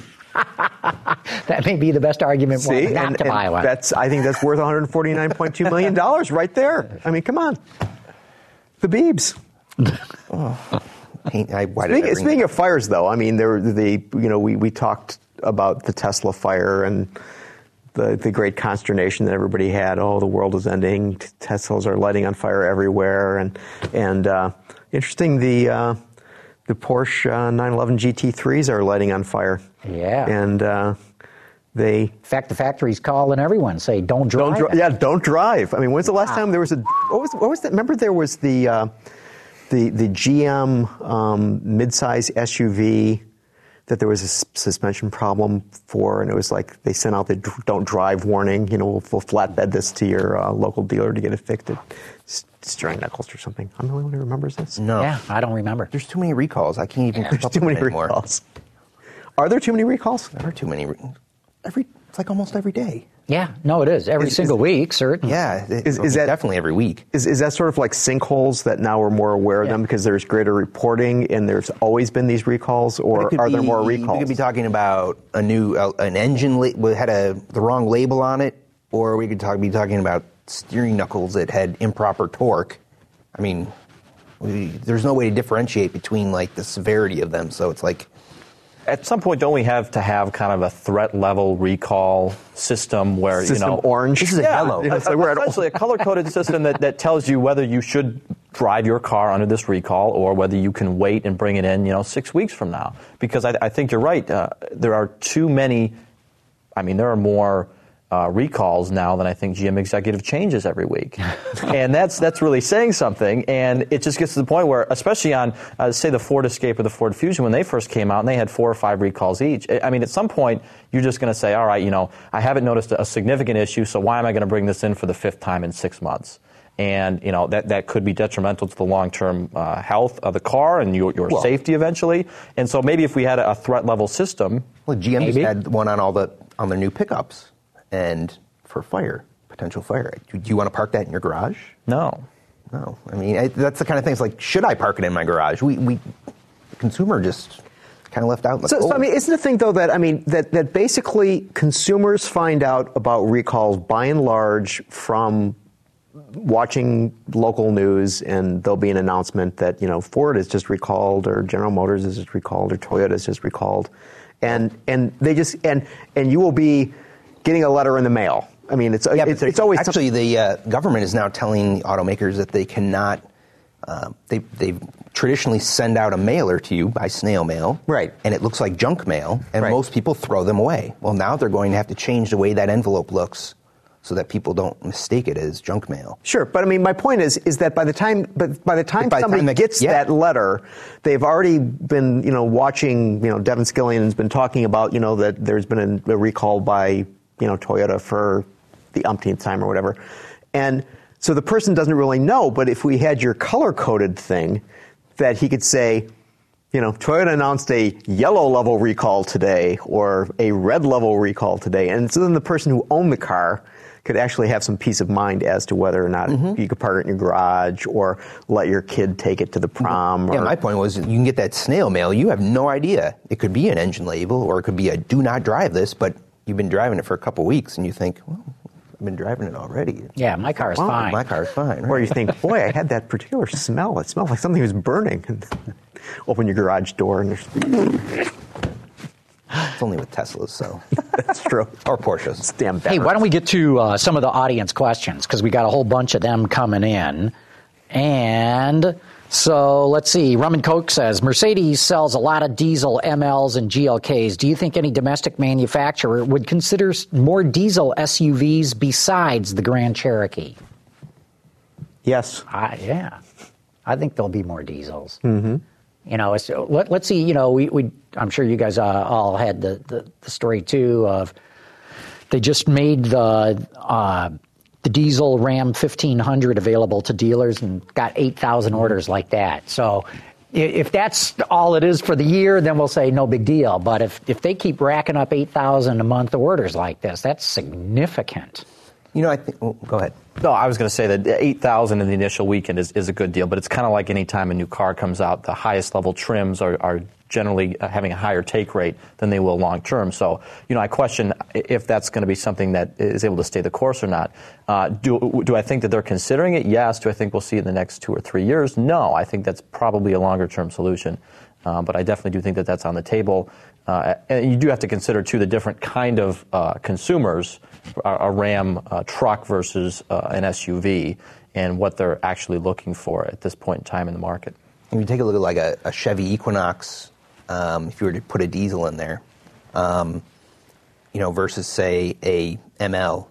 That may be the best argument See, not and, to and buy one. That's, I think that's worth one hundred forty-nine point two million dollars right there. I mean, come on. The Biebs. oh. I, why speaking, did I speaking of fires, though, I mean, there, the you know, we, we talked about the Tesla fire and the the great consternation that everybody had. Oh, the world is ending. Teslas are lighting on fire everywhere, and and uh, Interesting. The uh, the Porsche uh, nine eleven G T threes are lighting on fire. Yeah. And uh, they. In fact, the factory's calling everyone, say, don't drive. Don't dri- yeah, don't drive. I mean, when's the last Wow. time there was a. What was, what was that? Remember there was the, uh, the, the G M um, midsize S U V that there was a s- suspension problem for, and it was like they sent out the dr- don't drive warning, you know, we'll, we'll flatbed this to your uh, local dealer to get it fixed. It's Sterling Nichols or something. I'm the only one who remembers this. No. Yeah, I don't remember. There's too many recalls. I can't even keep There's up too with many them anymore. recalls. Are there too many recalls? There are too many. Re- every It's like almost every day. Yeah, no, it is. Every Is- single is- week, certainly. Yeah. It, Is- is that- definitely every week? Is, is that sort of like sinkholes that now we're more aware of Yeah. them because there's greater reporting and there's always been these recalls, or It could are there be- more recalls? We could be talking about a new uh, an engine la- had a the wrong label on it, or we could talk, be talking about steering knuckles that had improper torque. I mean, we, there's no way to differentiate between like the severity of them. So it's like, At some point, don't we have to have kind of a threat level recall system where, System you know. orange. This is a Yeah, yellow. Yeah, it's like we're at- essentially a color-coded system that, that tells you whether you should drive your car under this recall or whether you can wait and bring it in, you know, six weeks from now. Because I, I think you're right. Uh, there are too many, I mean, there are more uh, recalls now than I think G M executive changes every week. And that's that's really saying something. And it just gets to the point where, especially on, uh, say, the Ford Escape or the Ford Fusion, when they first came out and they had four or five recalls each. I mean, at some point, you're just going to say, all right, you know, I haven't noticed a significant issue, so why am I going to bring this in for the fifth time in six months? And, you know, that, that could be detrimental to the long-term uh, health of the car and your, your Well- safety eventually. And so maybe if we had a, a threat level system. well, G M just Maybe. had one on all the on their new pickups, and for fire, potential fire. Do, do you want to park that in your garage? No. No. I mean, I, that's the kind of thing. It's like, should I park it in my garage? We, we the consumer just kind of left out in the So, cold. so I mean, isn't the thing though that I mean that that basically consumers find out about recalls by and large from watching local news, and there'll be an announcement that you know Ford is just recalled, or General Motors is just recalled, or Toyota is just recalled, and and they just and and you will be getting a letter in the mail. I mean, it's Yeah, it's, but it's always actually the uh, government is now telling automakers that they cannot. Uh, they they traditionally send out a mailer to you by snail mail, Right. And it looks like junk mail, and Right. most people throw them away. Well, now they're going to have to change the way that envelope looks, so that people don't mistake it as junk mail. Sure, but I mean, my point is, is that by the time, but by the time By the somebody time they- gets yeah. that letter, they've already been, you know, watching. You know, Devin Skillian's been talking about, you know, that there's been a, a recall by, you know, Toyota for the umpteenth time or whatever, and so the person doesn't really know. But if we had your color-coded thing, that he could say, you know, Toyota announced a yellow level recall today or a red level recall today, and so then the person who owned the car could actually have some peace of mind as to whether or not Mm-hmm. you could park it in your garage or let your kid take it to the prom. Yeah, or, my point was, you can get that snail mail. You have no idea. It could be an engine label, or it could be a "Do not drive this," but you've been driving it for a couple weeks, and you think, well, I've been driving it already. Yeah, my car is Wow, fine. My car's fine. Right? Or you think, boy, I had that particular smell. It smelled like something was burning. And open your garage door and there's It's only with Teslas, so that's true. or Porsches. It's damn Hey, why don't we get to uh, some of the audience questions, because we got a whole bunch of them coming in. And so let's see. Rum and Coke says, Mercedes sells a lot of diesel M Ls and G L Ks. Do you think any domestic manufacturer would consider s- more diesel S U Vs besides the Grand Cherokee? Yes. I, yeah, I think there'll be more diesels. Mm-hmm. You know, it's, let, let's see. You know, we, we I'm sure you guys uh, all had the, the, the story too of they just made the uh, the diesel Ram fifteen hundred available to dealers and got eight thousand orders like that. So i- if that's all it is for the year, then we'll say no big deal. But if if they keep racking up eight thousand a month orders like this, that's significant. You know, I think. Well, go ahead. No, I was going to say that eight thousand in the initial weekend is, is a good deal, but it's kind of like any time a new car comes out, the highest level trims are, are generally having a higher take rate than they will long term. So, you know, I question if that's going to be something that is able to stay the course or not. Uh, do, do I think that they're considering it? Yes. Do I think we'll see it in the next two or three years? No. I think that's probably a longer term solution. Uh, but I definitely do think that that's on the table. Uh, and you do have to consider, too, the different kind of uh, consumers, a, a Ram uh, truck versus uh, an S U V, and what they're actually looking for at this point in time in the market. if you take a look at like a, a Chevy Equinox, um, if you were to put a diesel in there, um, you know, versus say a M L,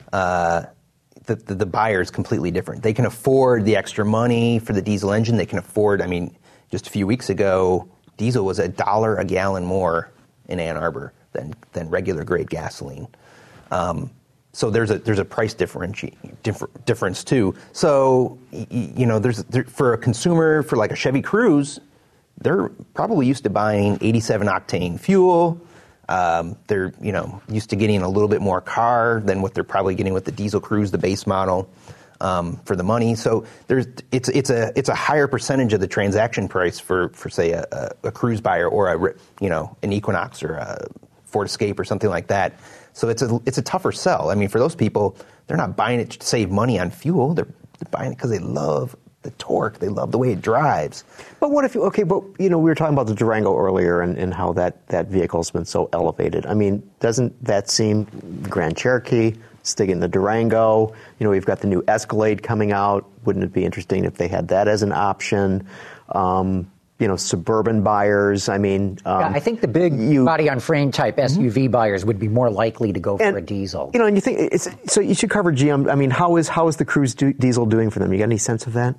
uh, the, the the buyer is completely different. They can afford the extra money for the diesel engine. They can afford. I mean, just a few weeks ago, diesel was a dollar a gallon more in Ann Arbor than than regular grade gasoline. Um, so there's a there's a price differenti- differ, difference too. So y- you know, there's there, for a consumer for like a Chevy Cruze, they're probably used to buying eighty-seven octane fuel. Um, they're, you know, used to getting a little bit more car than what they're probably getting with the diesel Cruze, the base model, um, for the money. So there's, it's, it's a, it's a higher percentage of the transaction price for, for say a, a, a Cruze buyer or a, you know, an Equinox or a Ford Escape or something like that. So it's a, it's a tougher sell. I mean, for those people, they're not buying it to save money on fuel. They're, they're buying it because they love the torque. They love the way it drives. But what if, you, okay, but, you know, we were talking about the Durango earlier and, and how that, that vehicle's been so elevated. I mean, doesn't that seem, Grand Cherokee, sticking the Durango, you know, we've got the new Escalade coming out. Wouldn't it be interesting if they had that as an option? Um, you know, suburban buyers, I mean. Um, yeah, I think the big you, body-on-frame type S U V mm-hmm. buyers would be more likely to go for and, a diesel. You know, and you think, it's, so you should cover G M. I mean, how is how is the Cruze do, diesel doing for them? You got any sense of that?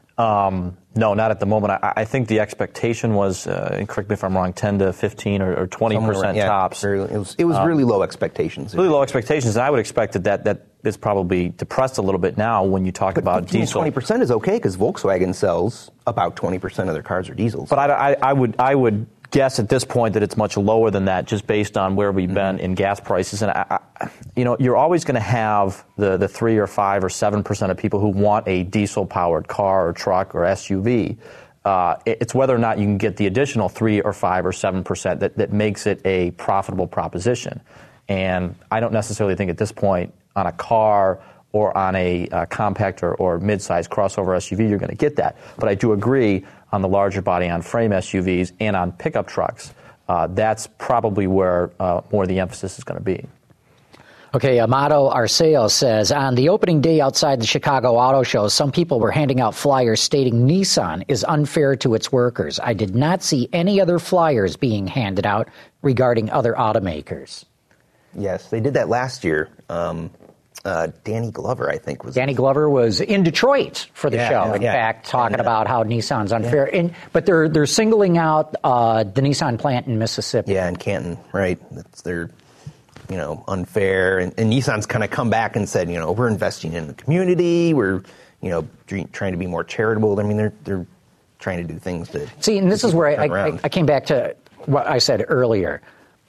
Um, no, not at the moment. I, I think the expectation was, uh, and correct me if I'm wrong, ten to fifteen or, or twenty percent yeah, tops. Very, it was, it was um, really low expectations. Really low expectations, and I would expect that that, that is probably depressed a little bit now when you talk but about diesel. twenty percent is okay because Volkswagen sells about twenty percent of their cars are diesels. But I, I, I would I would guess at this point that it's much lower than that, just based on where we've been mm-hmm. in gas prices. And I, I, you know, you're always going to have the the three or five or seven percent of people who want a diesel-powered car or truck or S U V. Uh, it's whether or not you can get the additional three or five or seven percent that that makes it a profitable proposition. And I don't necessarily think at this point on a car or on a uh, compact or, or mid-size crossover S U V you're going to get that. But I do agree on the larger body-on-frame S U Vs and on pickup trucks. Uh, that's probably where uh, more of the emphasis is going to be. Okay, Amato Arceo says, on the opening day outside the Chicago Auto Show, some people were handing out flyers stating Nissan is unfair to its workers. I did not see any other flyers being handed out regarding other automakers. Yes, they did that last year. Um, uh, Danny Glover, I think, was... Danny Glover was in Detroit for the yeah, show, yeah, in yeah. fact, talking and, uh, about how Nissan's unfair. Yeah. And, but they're they're singling out uh, the Nissan plant in Mississippi. Yeah, in Canton, right. That's their, you know, unfair. And, and Nissan's kind of come back and said, you know, we're investing in the community. We're, you know, trying to be more charitable. I mean, they're they're trying to do things to... See, and this is where I, I, I came back to what I said earlier.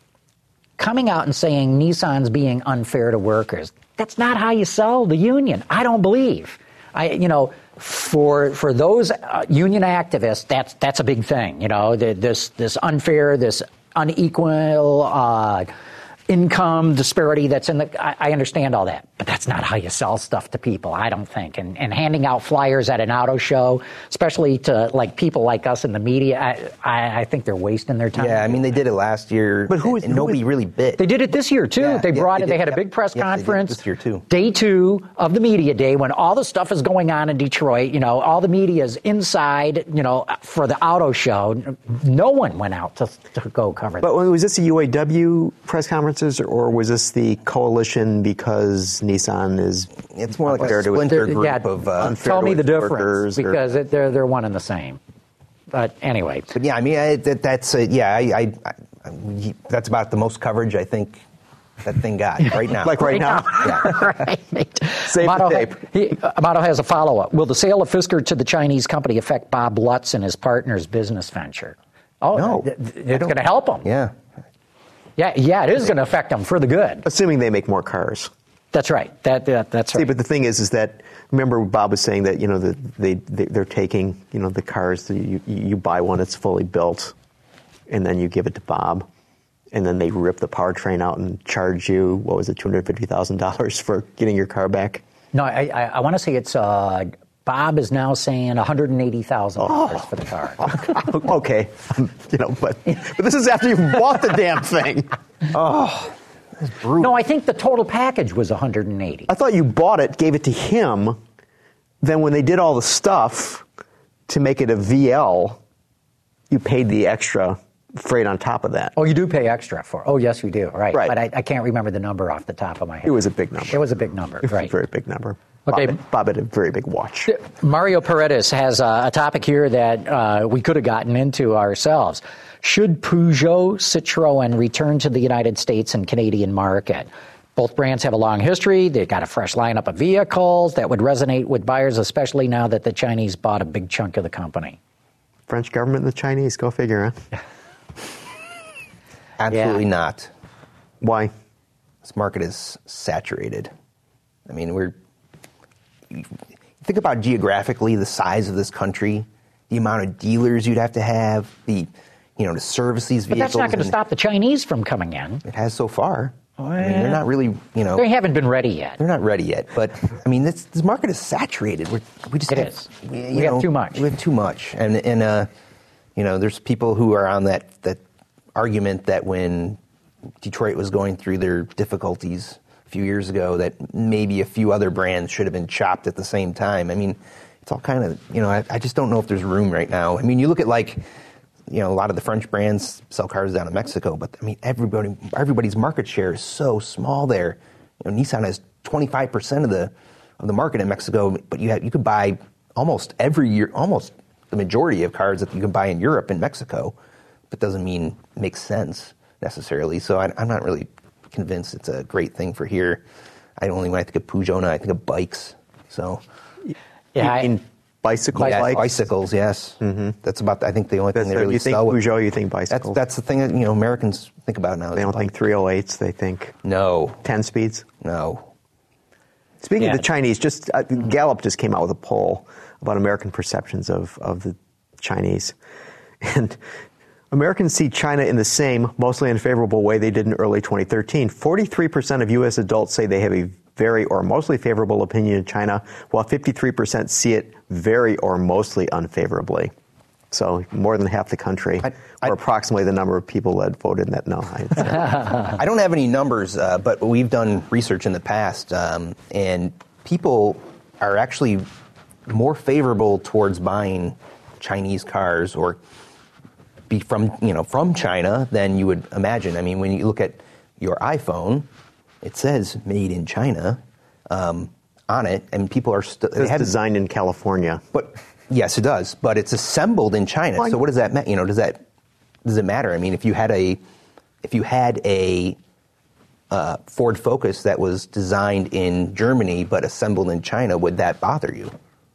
Coming out and saying Nissan's being unfair to workers, that's not how you sell the union. I don't believe. I, you know, for for those uh, union activists, that's that's a big thing. You know, the, this this unfair, this unequal uh, income disparity that's in the. I, I understand all that, but that's not how you sell stuff to people. I don't think. And and handing out flyers at an auto show, especially to like people like us in the media, I I, I think they're wasting their time. Yeah, I mean they did it last year, but who is, and nobody who is, really bit. They did it this year too. Yeah, they yeah, brought they it. They did, had a yeah. big press Yes, conference this year too. Day two of the media day when all the stuff is going on in Detroit. You know, all the media is inside. You know, for the auto show, no one went out to, to go cover that. But was this the U A W press conferences, or was this the coalition because Nissan is? It's more like a splinter group yeah, of uh, tell me the difference or, because it, they're they're one and the same. But anyway, but yeah, I mean I, that, that's uh, yeah, I, I, I, that's about the most coverage I think that thing got right now. like right, right now, now. yeah. Right. Save Amato, the tape. He, Amato has a follow-up. Will the sale of Fisker to the Chinese company affect Bob Lutz and his partner's business venture? Oh, no, th- th- it's going to help him. Yeah, yeah, yeah. It is going to affect them for the good. Assuming they make more cars. That's right. That, that that's right. See, but the thing is, is that remember Bob was saying that you know the, they, they they're taking you know the cars that you you buy one it's fully built, and then you give it to Bob, and then they rip the powertrain out and charge you what was it two hundred fifty thousand dollars for getting your car back. No, I I, I want to say it's uh, Bob is now saying one hundred eighty thousand dollars oh. for the car. Okay, you know, but but this is after you've bought the damn thing. Oh. No, I think the total package was one hundred eighty. I thought you bought it, gave it to him. Then when they did all the stuff to make it a V L, you paid the extra freight on top of that. Oh, you do pay extra for it. Oh, yes, we do. Right. Right. But I, I can't remember the number off the top of my head. It was a big number. It was a big number, It was right. a very big number. Okay. Bob had, Bob had a very big watch. Mario Paredes has a, a topic here that uh, we could have gotten into ourselves. Should Peugeot, Citroën return to the United States and Canadian market? Both brands have a long history. They've got a fresh lineup of vehicles that would resonate with buyers, especially now that the Chinese bought a big chunk of the company. French government and the Chinese, go figure, huh? Absolutely Yeah. not. Why? This market is saturated. I mean, we're think about geographically the size of this country, the amount of dealers you'd have to have, the you know to service these But vehicles. that's not going to and stop the Chinese from coming in. It has so far. I mean, Well, they're not really you know They haven't been ready yet. they're not ready yet. But I mean, this this market is saturated. We're, we just It have, is. We, you We have know, too much. We have too much, and and uh, you know, there's people who are on that that argument that when Detroit was going through their difficulties a few years ago, that maybe a few other brands should have been chopped at the same time. I mean, it's all kind of, you know, I, I just don't know if there's room right now. I mean, you look at like, you know, a lot of the French brands sell cars down in Mexico, but I mean, everybody, everybody's market share is so small there. You know, Nissan has twenty-five percent of the of the market in Mexico, but you have, you could buy almost every year, almost the majority of cars that you can buy in Europe and Mexico. That doesn't mean it makes sense necessarily. So I, I'm not really convinced it's a great thing for here. I only when I think of Peugeot, I think of bikes. So Yeah, I- In bicycle yeah, bikes? bicycles, yes. Mm-hmm. That's about I think the only That's thing they the- really you think sell. with- Peugeot, you think That's bicycles. that's the thing that you know Americans think about now. They is don't think bike. three oh eights, they think No, ten speeds. no. Speaking Yeah. of the Chinese, just uh, Gallup just came out with a poll about American perceptions of, of the Chinese. And Americans see China in the same, mostly unfavorable way they did in early twenty thirteen. forty-three percent of U S adults say they have a very or mostly favorable opinion of China, while fifty-three percent see it very or mostly unfavorably. So more than half the country, I- I- or approximately the number of people that voted that no. I'd say. I don't have any numbers, uh, but we've done research in the past, um, and people are actually more favorable towards buying Chinese cars or be from you know from China than you would imagine. I mean, when you look at your iPhone, it says "Made in China" um, on it, and people are still It's designed in California. But yes, it does. But it's assembled in China. Why- So what does that mean? You know, does that does it matter? I mean, if you had a if you had a uh, Ford Focus that was designed in Germany but assembled in China, would that bother you?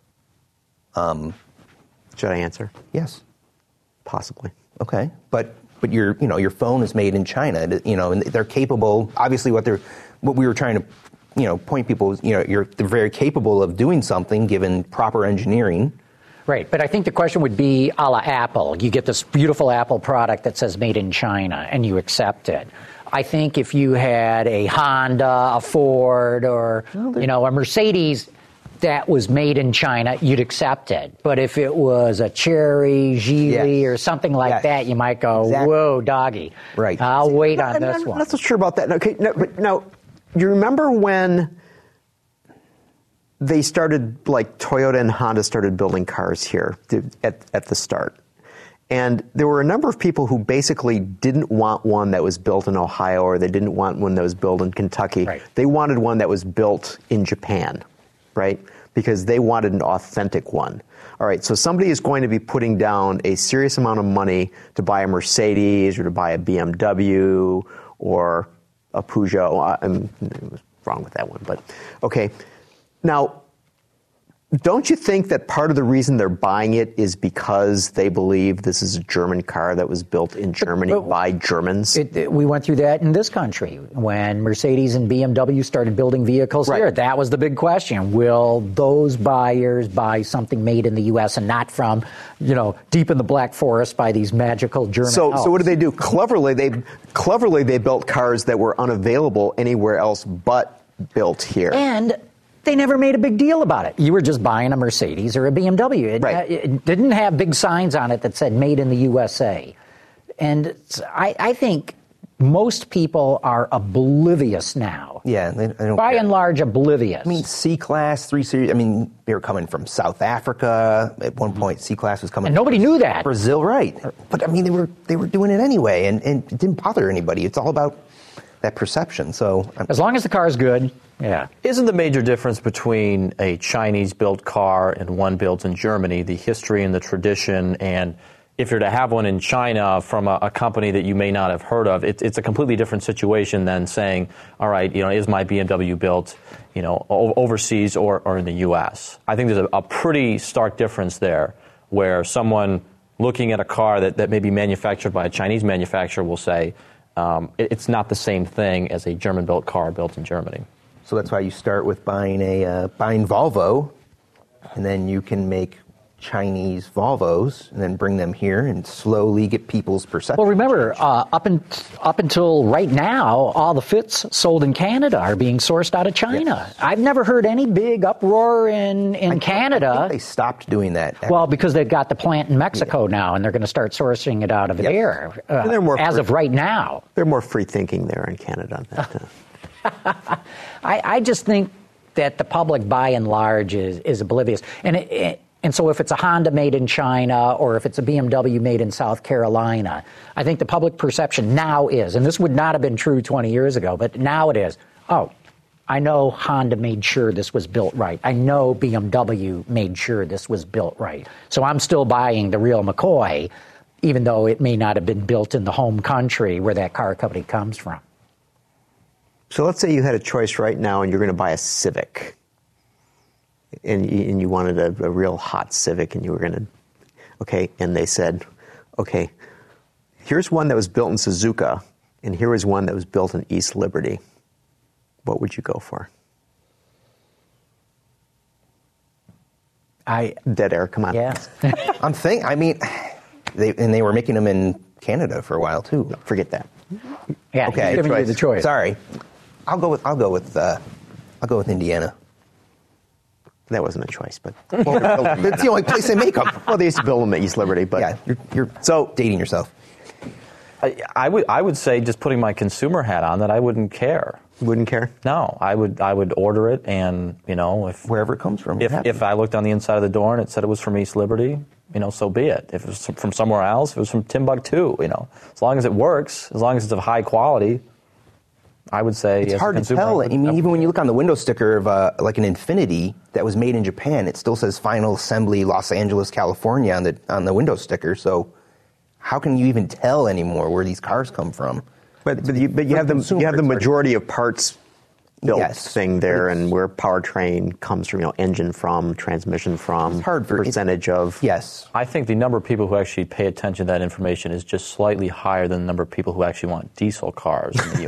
Should I answer? Yes. Possibly. Okay. But but your you know your phone is made in China. You know, and they're capable. Obviously, what they're what we were trying to you know point people is you know you're they're very capable of doing something given proper engineering. Right, but I think the question would be a la Apple. You get this beautiful Apple product that says made in China, and you accept it. I think if you had a Honda, a Ford, or you know a Mercedes that was made in China, you'd accept it. But if it was a Chery, Geely, Yes. or something like Yes. that, you might go, Exactly. whoa, doggy. Right. I'll wait on I'm this not, one. I'm not so sure about that. Okay, no, but now, you remember when they started, like Toyota and Honda started building cars here at, at the start? And there were a number of people who basically didn't want one that was built in Ohio, or they didn't want one that was built in Kentucky. Right. They wanted one that was built in Japan, right? Because they wanted an authentic one. All right, so somebody is going to be putting down a serious amount of money to buy a Mercedes or to buy a B M W or a Peugeot. I'm wrong with that one, but okay. Now, don't you think that part of the reason they're buying it is because they believe this is a German car that was built in Germany but- by Germans? It, it- we went through that in this country when Mercedes and B M W started building vehicles Right. here. That was the big question. Will those buyers buy something made in the U S and not from, you know, deep in the Black Forest by these magical German So, elves? so what did they do? Cleverly, they cleverly they built cars that were unavailable anywhere else but built here. And they never made a big deal about it. You were just buying a Mercedes or a B M W. It, Right. it didn't have big signs on it that said made in the U S A. And it's- I, I think most people are oblivious now. Yeah, they, they don't By care. and large, oblivious. I mean, C-Class, three series, I mean, they were coming from South Africa. At one point, C-Class was coming and nobody knew that. Brazil, right. But, I mean, they were they were doing it anyway, and, and it didn't bother anybody. It's all about that perception. So As long as the car is good, yeah. Isn't the major difference between a Chinese-built car and one built in Germany the history and the tradition? And if you're to have one in China from a, a company that you may not have heard of, it, it's a completely different situation than saying, all right, you know, is my B M W built, you know, o- overseas or, or in the U S? I think there's a, a pretty stark difference there where someone looking at a car that, that may be manufactured by a Chinese manufacturer will say, um, it, it's not the same thing as a German-built car built in Germany. So that's why you start with buying a uh, buying Volvo, and then you can make Chinese Volvos and then bring them here and slowly get people's perception. Well, remember, uh, up, in, up until right now, all the Fits sold in Canada are being sourced out of China. Yes. I've never heard any big uproar in, in I Canada. think they stopped doing that. Well, because they've got the plant in Mexico yeah. now, and they're going to start sourcing it out of Yes. there uh, And they're more as free, of right now. They're more free thinking there in Canada. That, uh, I, I just think that the public, by and large, is, is oblivious. And it, it, and so if it's a Honda made in China or if it's a B M W made in South Carolina, I think the public perception now is, and this would not have been true twenty years ago, but now it is, oh, I know Honda made sure this was built right. I know B M W made sure this was built right. So I'm still buying the real McCoy, even though it may not have been built in the home country where that car company comes from. So let's say you had a choice right now and you're going to buy a Civic. And you, and you wanted a, a real hot Civic, and you were going to, okay, and they said, okay, here's one that was built in Suzuka, and here is one that was built in East Liberty. What would you go for? I Dead air, come on. Yes. I'm thinking, I mean, they, and they were making them in Canada for a while, too. No, forget that. Yeah, Okay, he's giving you the choice. Sorry. I'll go with, I'll go with, uh, I'll go with Indiana. That wasn't a choice, but Well, it's the only place they make them. well, they used to build them at East Liberty, but Yeah, you're, you're so dating yourself. I, I would I would say, just putting my consumer hat on, that I wouldn't care. you wouldn't care. No, I would I would order it, and you know, if Wherever it comes from. if it if I looked on the inside of the door and it said it was from East Liberty, you know, so be it. If it was from somewhere else, if it was from Timbuktu, you know, as long as it works, as long as it's of high quality, I would say It's as a hard to consumer, tell. I I would- mean, even when you look on the window sticker of uh, like an Infiniti that was made in Japan, it still says Final Assembly Los Angeles, California on the on the window sticker. So how can you even tell anymore where these cars come from? But but you, but you For have the consumer, you have the it's hard. majority of parts built Yes. thing there, and where powertrain comes from, you know, engine from, transmission from, It's hard for- percentage of. Yes. I think the number of people who actually pay attention to that information is just slightly higher than the number of people who actually want diesel cars in the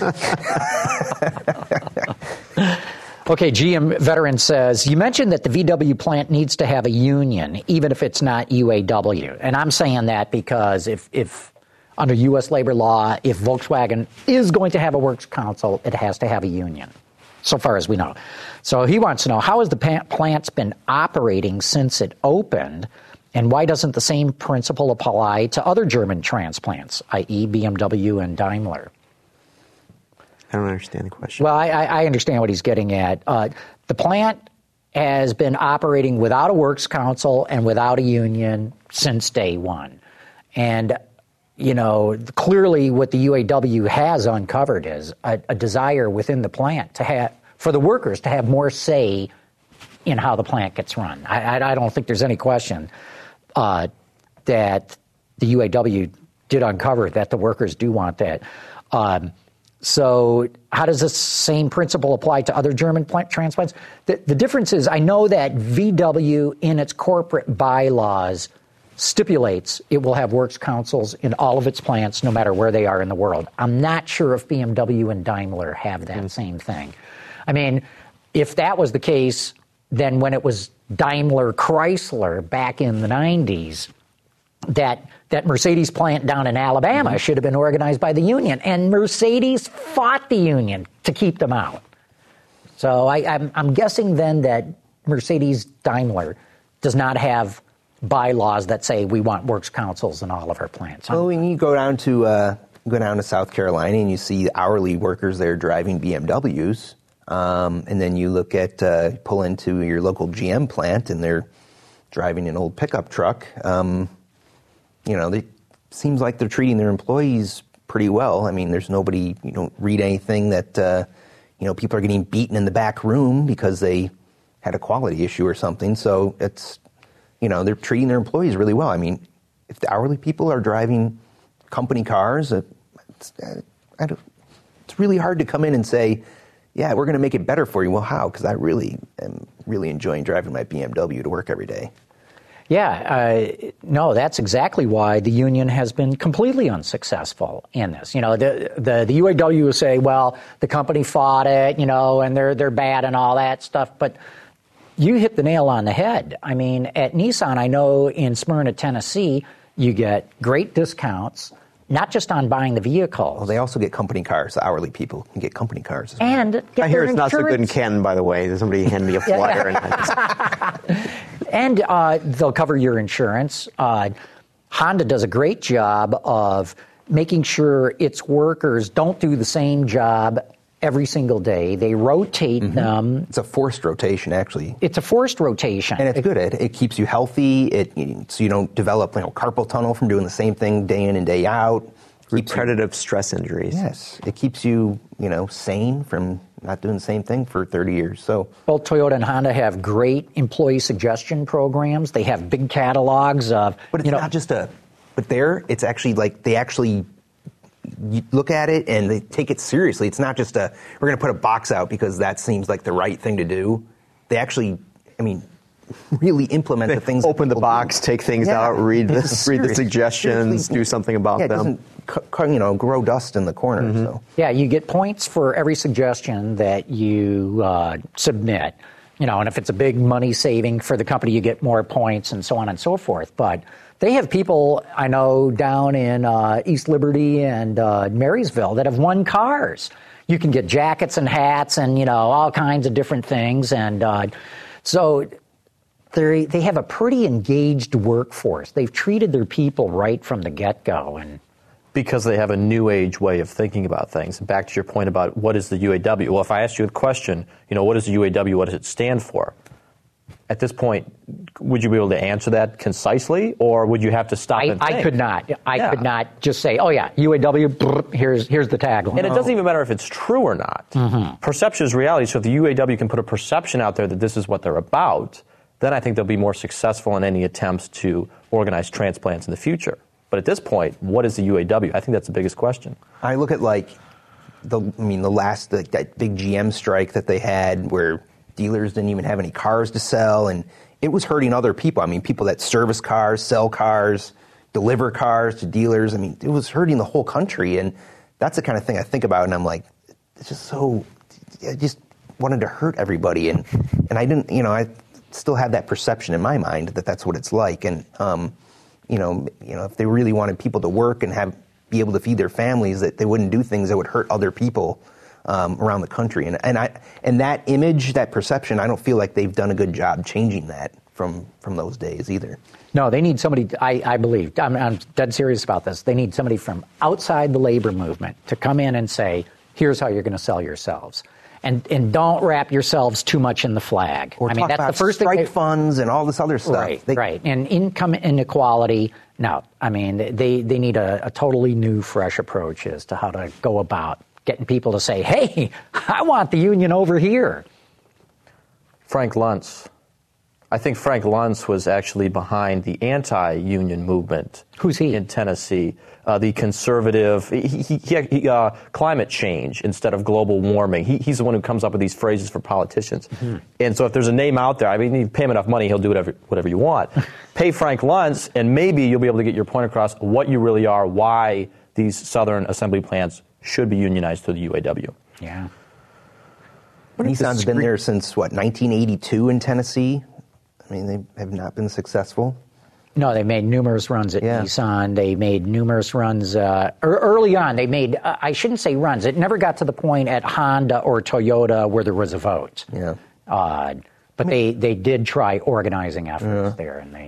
U S Okay, G M Veteran says, you mentioned that the V W plant needs to have a union, even if it's not U A W. And I'm saying that because if, if under U S labor law, if Volkswagen is going to have a works council, it has to have a union, so far as we know. So he wants to know, how has the plant been operating since it opened, and why doesn't the same principle apply to other German transplants, that is. B M W and Daimler? I don't understand the question. Well, I, I understand what he's getting at. Uh, the plant has been operating without a works council and without a union since day one. And, you know, clearly what the U A W has uncovered is a, a desire within the plant to have, for the workers to have more say in how the plant gets run. I, I, I don't think there's any question uh, that the U A W did uncover that the workers do want that. Um, So how does this same principle apply to other German plant transplants? The, the difference is, I know that V W in its corporate bylaws stipulates it will have works councils in all of its plants, no matter where they are in the world. I'm not sure if B M W and Daimler have that same thing. I mean, if that was the case, then when it was Daimler Chrysler back in the nineties, that that Mercedes plant down in Alabama mm-hmm. should have been organized by the union, and Mercedes fought the union to keep them out. So I, I'm, I'm guessing then that Mercedes Daimler does not have bylaws that say we want works councils in all of our plants. Well, when you go down to uh, you go down to South Carolina and you see hourly workers there driving B M Ws, um, and then you look at uh, pull into your local G M plant and they're driving an old pickup truck. Um, you know, it seems like they're treating their employees pretty well. I mean, there's nobody, you don't read anything that, uh, you know, people are getting beaten in the back room because they had a quality issue or something. So it's, you know, they're treating their employees really well. I mean, if the hourly people are driving company cars, uh, it's, uh, I don't, it's really hard to come in and say, yeah, we're going to make it better for you. Well, how? Because I really am really enjoying driving my B M W to work every day. Yeah, uh, no, that's exactly why the union has been completely unsuccessful in this. You know, the the, the U A W will say, well, the company fought it, you know, and they're they're bad and all that stuff. But you hit the nail on the head. I mean, at Nissan, I know in Smyrna, Tennessee, you get great discounts, not just on buying the vehicle. Well, they also get company cars. The hourly people can get company cars as well. And get I hear it's insurance. not so good in Canton, by the way. There's somebody handed me a flyer. and And uh, they'll cover your insurance. Uh, Honda does a great job of making sure its workers don't do the same job every single day. They rotate mm-hmm. them. It's a forced rotation, actually. It's a forced rotation. And it's it, good. It, it keeps you healthy. It so you don't develop, you know, carpal tunnel from doing the same thing day in and day out. Repetitive stress injuries. Yes. It keeps you, you know, sane from not doing the same thing for thirty years. So both Toyota and Honda have great employee suggestion programs. They have big catalogs of, But it's you know, not just a, but there, it's actually like, they actually you look at it and they take it seriously. It's not just a, we're going to put a box out because that seems like the right thing to do. They actually, I mean, really implement they the things. Open the box, do. take things yeah. out, read the, read the suggestions, Seriously. do something about yeah, them. It doesn't, you know, grow dust in the corner. Mm-hmm. So yeah, you get points for every suggestion that you uh, submit. You know, and if it's a big money saving for the company, you get more points and so on and so forth. But they have people I know down in uh, East Liberty and uh, Marysville that have won cars. You can get jackets and hats and, you know, all kinds of different things. And uh, so they they have a pretty engaged workforce. They've treated their people right from the get-go. And because they have a new age way of thinking about things. And back to your point about what is the U A W? Well, if I asked you the question, you know, what is the U A W? What does it stand for? At this point, would you be able to answer that concisely, or would you have to stop I, and think? I could not. I yeah. could not just say, oh, yeah, U A W, brr, here's here's the tagline. And it doesn't even matter if it's true or not. Mm-hmm. Perception is reality. So if the U A W can put a perception out there that this is what they're about, then I think they'll be more successful in any attempts to organize transplants in the future. But at this point, what is the U A W? I think that's the biggest question. I look at, like, the I mean, the last, the, that big G M strike that they had where dealers didn't even have any cars to sell, and it was hurting other people. I mean, people that service cars, sell cars, deliver cars to dealers. I mean, it was hurting the whole country, and that's the kind of thing I think about, and I'm like, it's just so, I just wanted to hurt everybody, and, and I didn't, you know, I still had that perception in my mind that that's what it's like, and, um, you know, you know, if they really wanted people to work and have be able to feed their families, that they wouldn't do things that would hurt other people um, around the country. And and I and that image, that perception, I don't feel like they've done a good job changing that from from those days either. No, they need somebody. I, I believe I'm, I'm dead serious about this. They need somebody from outside the labor movement to come in and say, "Here's how you're going to sell yourselves." And and don't wrap yourselves too much in the flag. Or I mean, talk that's about the first strike thing they, funds and all this other stuff. Right, they, right. And income inequality. No, I mean, they, they need a, a totally new, fresh approach as to how to go about getting people to say, hey, I want the union over here. Frank Luntz. I think Frank Luntz was actually behind the anti-union movement. Who's he? In Tennessee. Uh, the conservative, he, he, he, he, uh, climate change instead of global warming. He, he's the one who comes up with these phrases for politicians. Mm-hmm. And so if there's a name out there, I mean, you pay him enough money, he'll do whatever, whatever you want. Pay Frank Luntz, and maybe you'll be able to get your point across what you really are, why these Southern assembly plants should be unionized to the U A W. Yeah. Nissan's been there since, what, nineteen eighty-two in Tennessee? I mean, they have not been successful. No, they made numerous runs at yeah. Nissan. They made numerous runs uh, early on. They made, uh, I shouldn't say runs. It never got to the point at Honda or Toyota where there was a vote. Yeah. Uh, but they, they did try organizing efforts yeah. there, and they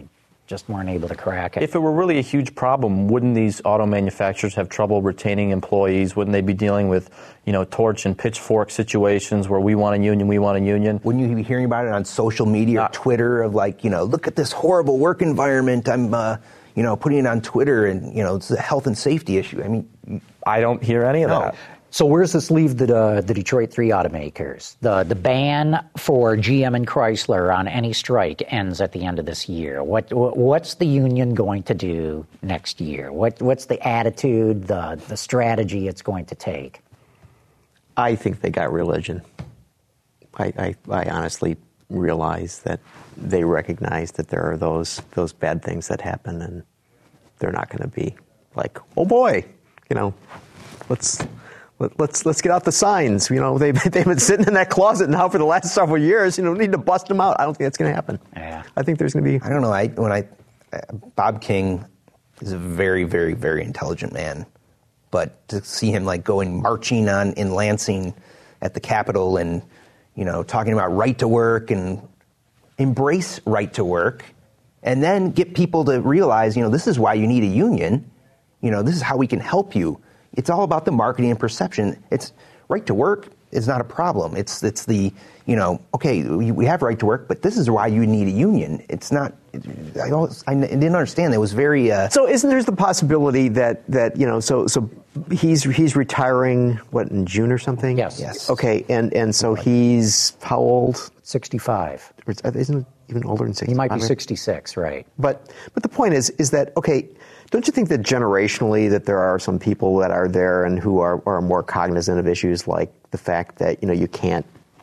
just weren't able to crack it. If it were really a huge problem, wouldn't these auto manufacturers have trouble retaining employees? Wouldn't they be dealing with, you know, torch and pitchfork situations where we want a union, we want a union? Wouldn't you be hearing about it on social media, or Twitter, of like, you know, look at this horrible work environment. I'm, uh, you know, putting it on Twitter, and you know, it's a health and safety issue. I mean, I don't hear any of no. that. So where does this leave the uh, the Detroit three automakers? The the ban for G M and Chrysler on any strike ends at the end of this year. What what's the union going to do next year? What what's the attitude, the the strategy it's going to take? I think they got religion. I, I, I honestly realize that they recognize that there are those those bad things that happen, and they're not going to be like, oh boy, you know, let's. Let's let's get out the signs. You know, they've they've been sitting in that closet now for the last several years. You know, we need to bust them out. I don't think that's going to happen. Yeah. I think there's going to be. I don't know. I when I uh, Bob King is a very very very intelligent man, but to see him like going marching on in Lansing at the Capitol and you know talking about right to work and embrace right to work, and then get people to realize you know this is why you need a union. You know, this is how we can help you. It's all about the marketing and perception. It's right to work is not a problem. It's it's the, you know, okay, we, we have right to work, but this is why you need a union. It's not, I, don't, I didn't understand. It was very... Uh, so isn't there the possibility that, that you know, so so he's he's retiring, what, in June or something? Yes. Yes. Okay, and, and so he's how old? sixty-five. Isn't it even older than sixty-five? He might be sixty-six, right. But but the point is, is that, okay, don't you think that generationally that there are some people that are there and who are, are more cognizant of issues like the fact that, you know, you can't,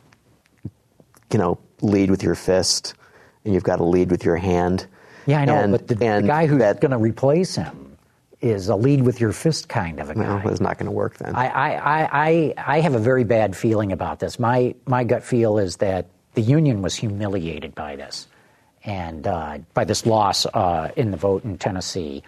you know, lead with your fist and you've got to lead with your hand? Yeah, I know, and, but the, and the guy who's that, going to replace him is a lead with your fist kind of a guy. No, it's not going to work then. I, I, I, I have a very bad feeling about this. My, my gut feel is that the union was humiliated by this and uh, by this loss uh, in the vote in Tennessee.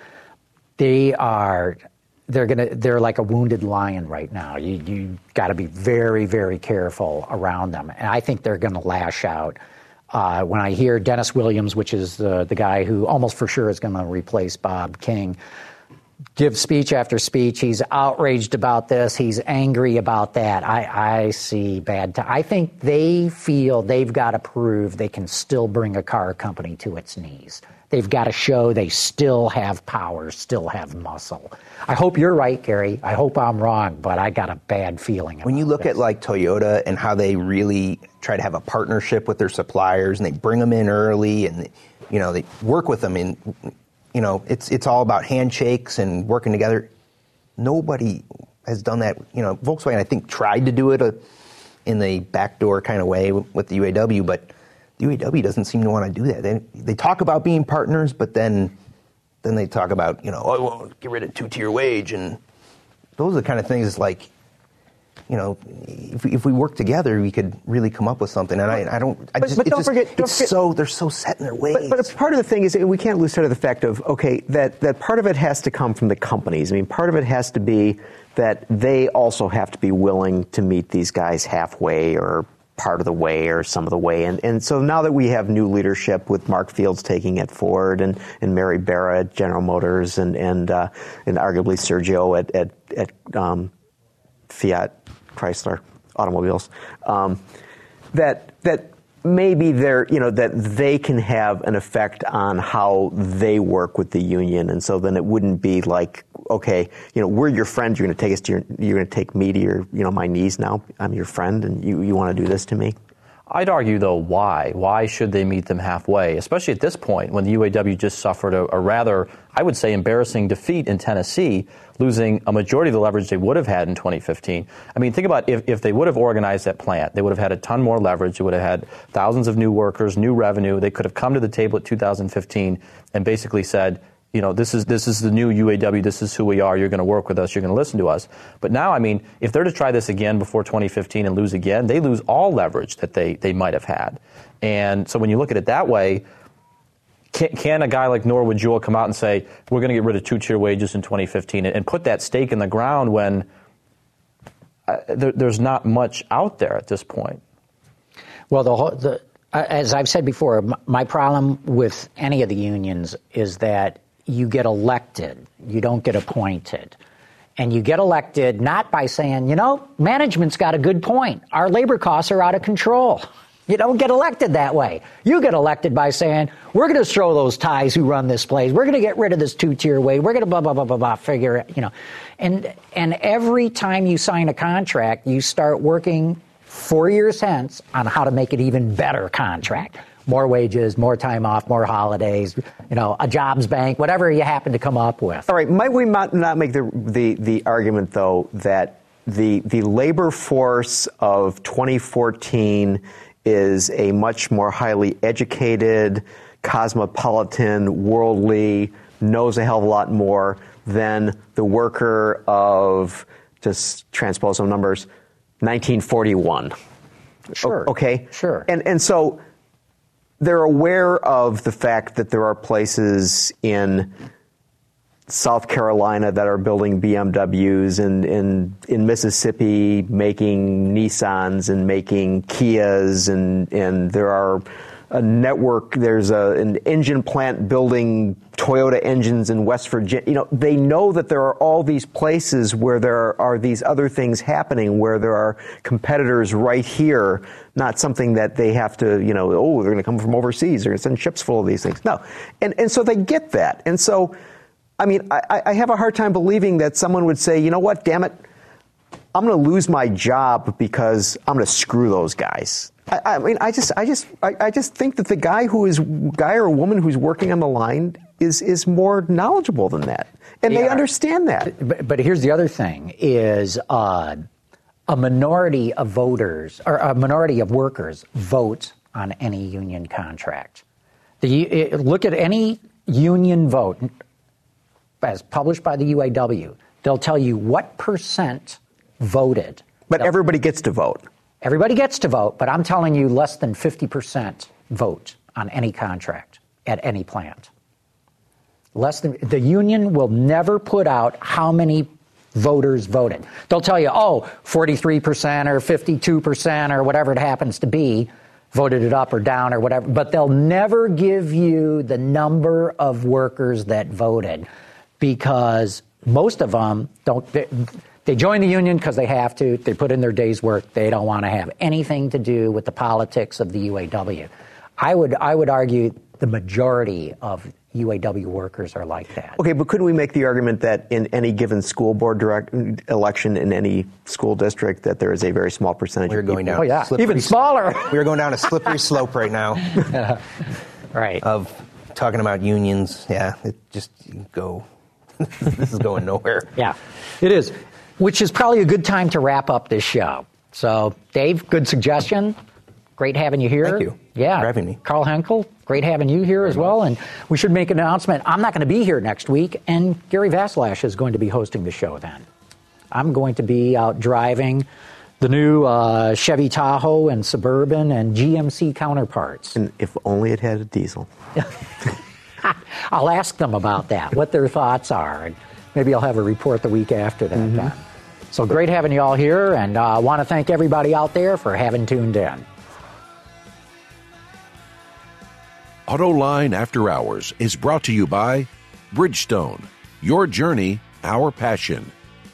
They are, they're gonna, they're like a wounded lion right now. You, you got to be very, very careful around them. And I think they're going to lash out. Uh, when I hear Dennis Williams, which is the, the guy who almost for sure is going to replace Bob King, give speech after speech, he's outraged about this. He's angry about that. I, I see bad. T- I think they feel they've got to prove they can still bring a car company to its knees. They've got to show they still have power, still have muscle. I hope you're right, Gary. I hope I'm wrong, but I got a bad feeling about When you look this. at like Toyota and how they really try to have a partnership with their suppliers and they bring them in early and, you know, they work with them in, you know, it's it's all about handshakes and working together. Nobody has done that. You know, Volkswagen, I think, tried to do it a, in the backdoor kind of way with, with the U A W, but the U A W doesn't seem to want to do that. They, they talk about being partners, but then then they talk about, you know, oh, well, get rid of two-tier wage. And those are the kind of things like, you know, if we, if we work together, we could really come up with something. And I, I don't, I But- just, but it's don't just- forget- don't it's forget- so, they're so set in their ways. But, but part of the thing is we can't lose sight of the fact of, okay, that, that part of it has to come from the companies. I mean, part of it has to be that they also have to be willing to meet these guys halfway or part of the way or some of the way. And and so now that we have new leadership with Mark Fields taking at Ford and, and Mary Barra at General Motors and and uh, and arguably Sergio at at, at um, Fiat Chrysler Automobiles, um, that that maybe they're you know that they can have an effect on how they work with the union, and so then it wouldn't be like, okay, you know, we're your friends. You're going to take us to your, you're going to take me to your, you know, my knees now. I'm your friend, and you, you want to do this to me. I'd argue, though, why? Why should they meet them halfway, especially at this point when the U A W just suffered a, a rather, I would say, embarrassing defeat in Tennessee, losing a majority of the leverage they would have had in twenty fifteen. I mean, think about if, if they would have organized that plant, they would have had a ton more leverage. They would have had thousands of new workers, new revenue. They could have come to the table at two thousand fifteen and basically said, you know, this is this is the new U A W. This is who we are. You're going to work with us. You're going to listen to us. But now, I mean, if they're to try this again before twenty fifteen and lose again, they lose all leverage that they, they might have had. And so when you look at it that way, can, can a guy like Norwood Jewell come out and say, we're going to get rid of two-tier wages in twenty fifteen and, and put that stake in the ground when uh, there, there's not much out there at this point? Well, the whole, the Uh, as I've said before, m- my problem with any of the unions is that you get elected, you don't get appointed. And you get elected not by saying, you know, management's got a good point. Our labor costs are out of control. You don't get elected that way. You get elected by saying, we're going to throw those ties who run this place. We're going to get rid of this two-tier way. We're going to blah, blah, blah, blah, blah, figure it, you know. And, and every time you sign a contract, you start working four years hence on how to make it even better contract. More wages, more time off, more holidays, you know, a jobs bank, whatever you happen to come up with. All right, might we not make the the, the argument, though, that the the labor force of twenty fourteen is a much more highly educated, cosmopolitan, worldly, knows a hell of a lot more than the worker of, just transpose some numbers, nineteen forty-one. Sure. O- okay? Sure. And and so they're aware of the fact that there are places in South Carolina that are building B M Ws, and in in Mississippi making Nissans and making Kias, and and there are a network. There's a, an engine plant building Toyota engines in West Virginia. You know, they know that there are all these places where there are these other things happening, where there are competitors right here, not something that they have to, you know, oh, they're going to come from overseas. They're going to send ships full of these things. No. And, and so they get that. And so, I mean, I, I have a hard time believing that someone would say, you know what, damn it, I'm going to lose my job because I'm going to screw those guys. I, I mean, I just, I just, I, I just think that the guy who is, guy or woman who's working on the line is is more knowledgeable than that, and they, they understand that. But, but here's the other thing: is uh, a minority of voters or a minority of workers vote on any union contract. The look at any union vote as published by the U A W. They'll tell you what percent voted. But They'll, everybody gets to vote. Everybody gets to vote, but I'm telling you, less than fifty percent vote on any contract at any plant. Less than the union will never put out how many voters voted. They'll tell you, oh, forty-three percent or fifty-two percent or whatever it happens to be voted it up or down or whatever, but they'll never give you the number of workers that voted, because most of them don't. They, they join the union because they have to. They put in their day's work. They don't want to have anything to do with the politics of the U A W. I would I would argue the majority of U A W workers are like that. Okay, but couldn't we make the argument that in any given school board direct election in any school district that there is a very small percentage We're of going people? down Oh, yeah. slippery, Even smaller. We're going down a slippery slope right now. Right. Of talking about unions. Yeah, it just go. This is going nowhere. Yeah, it is, which is probably a good time to wrap up this show. So, Dave, good suggestion. Great having you here. Thank you Yeah. for having me. Carl Henkel, great having you here as well. And we should make an announcement. I'm not going to be here next week, and Gary Vasilash is going to be hosting the show then. I'm going to be out driving the new uh, Chevy Tahoe and Suburban and G M C counterparts. And if only it had a diesel. I'll ask them about that, what their thoughts are, and maybe I'll have a report the week after that. Mm-hmm. Then. So great having you all here, and I uh, want to thank everybody out there for having tuned in. AutoLine After Hours is brought to you by Bridgestone. Your journey, our passion.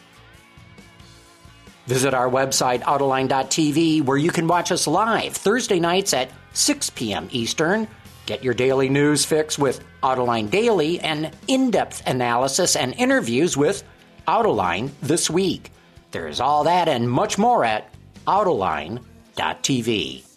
Visit our website, Autoline dot T V, where you can watch us live Thursday nights at six p.m. Eastern. Get your daily news fix with Autoline Daily and in-depth analysis and interviews with Autoline This Week. There's all that and much more at Autoline dot T V.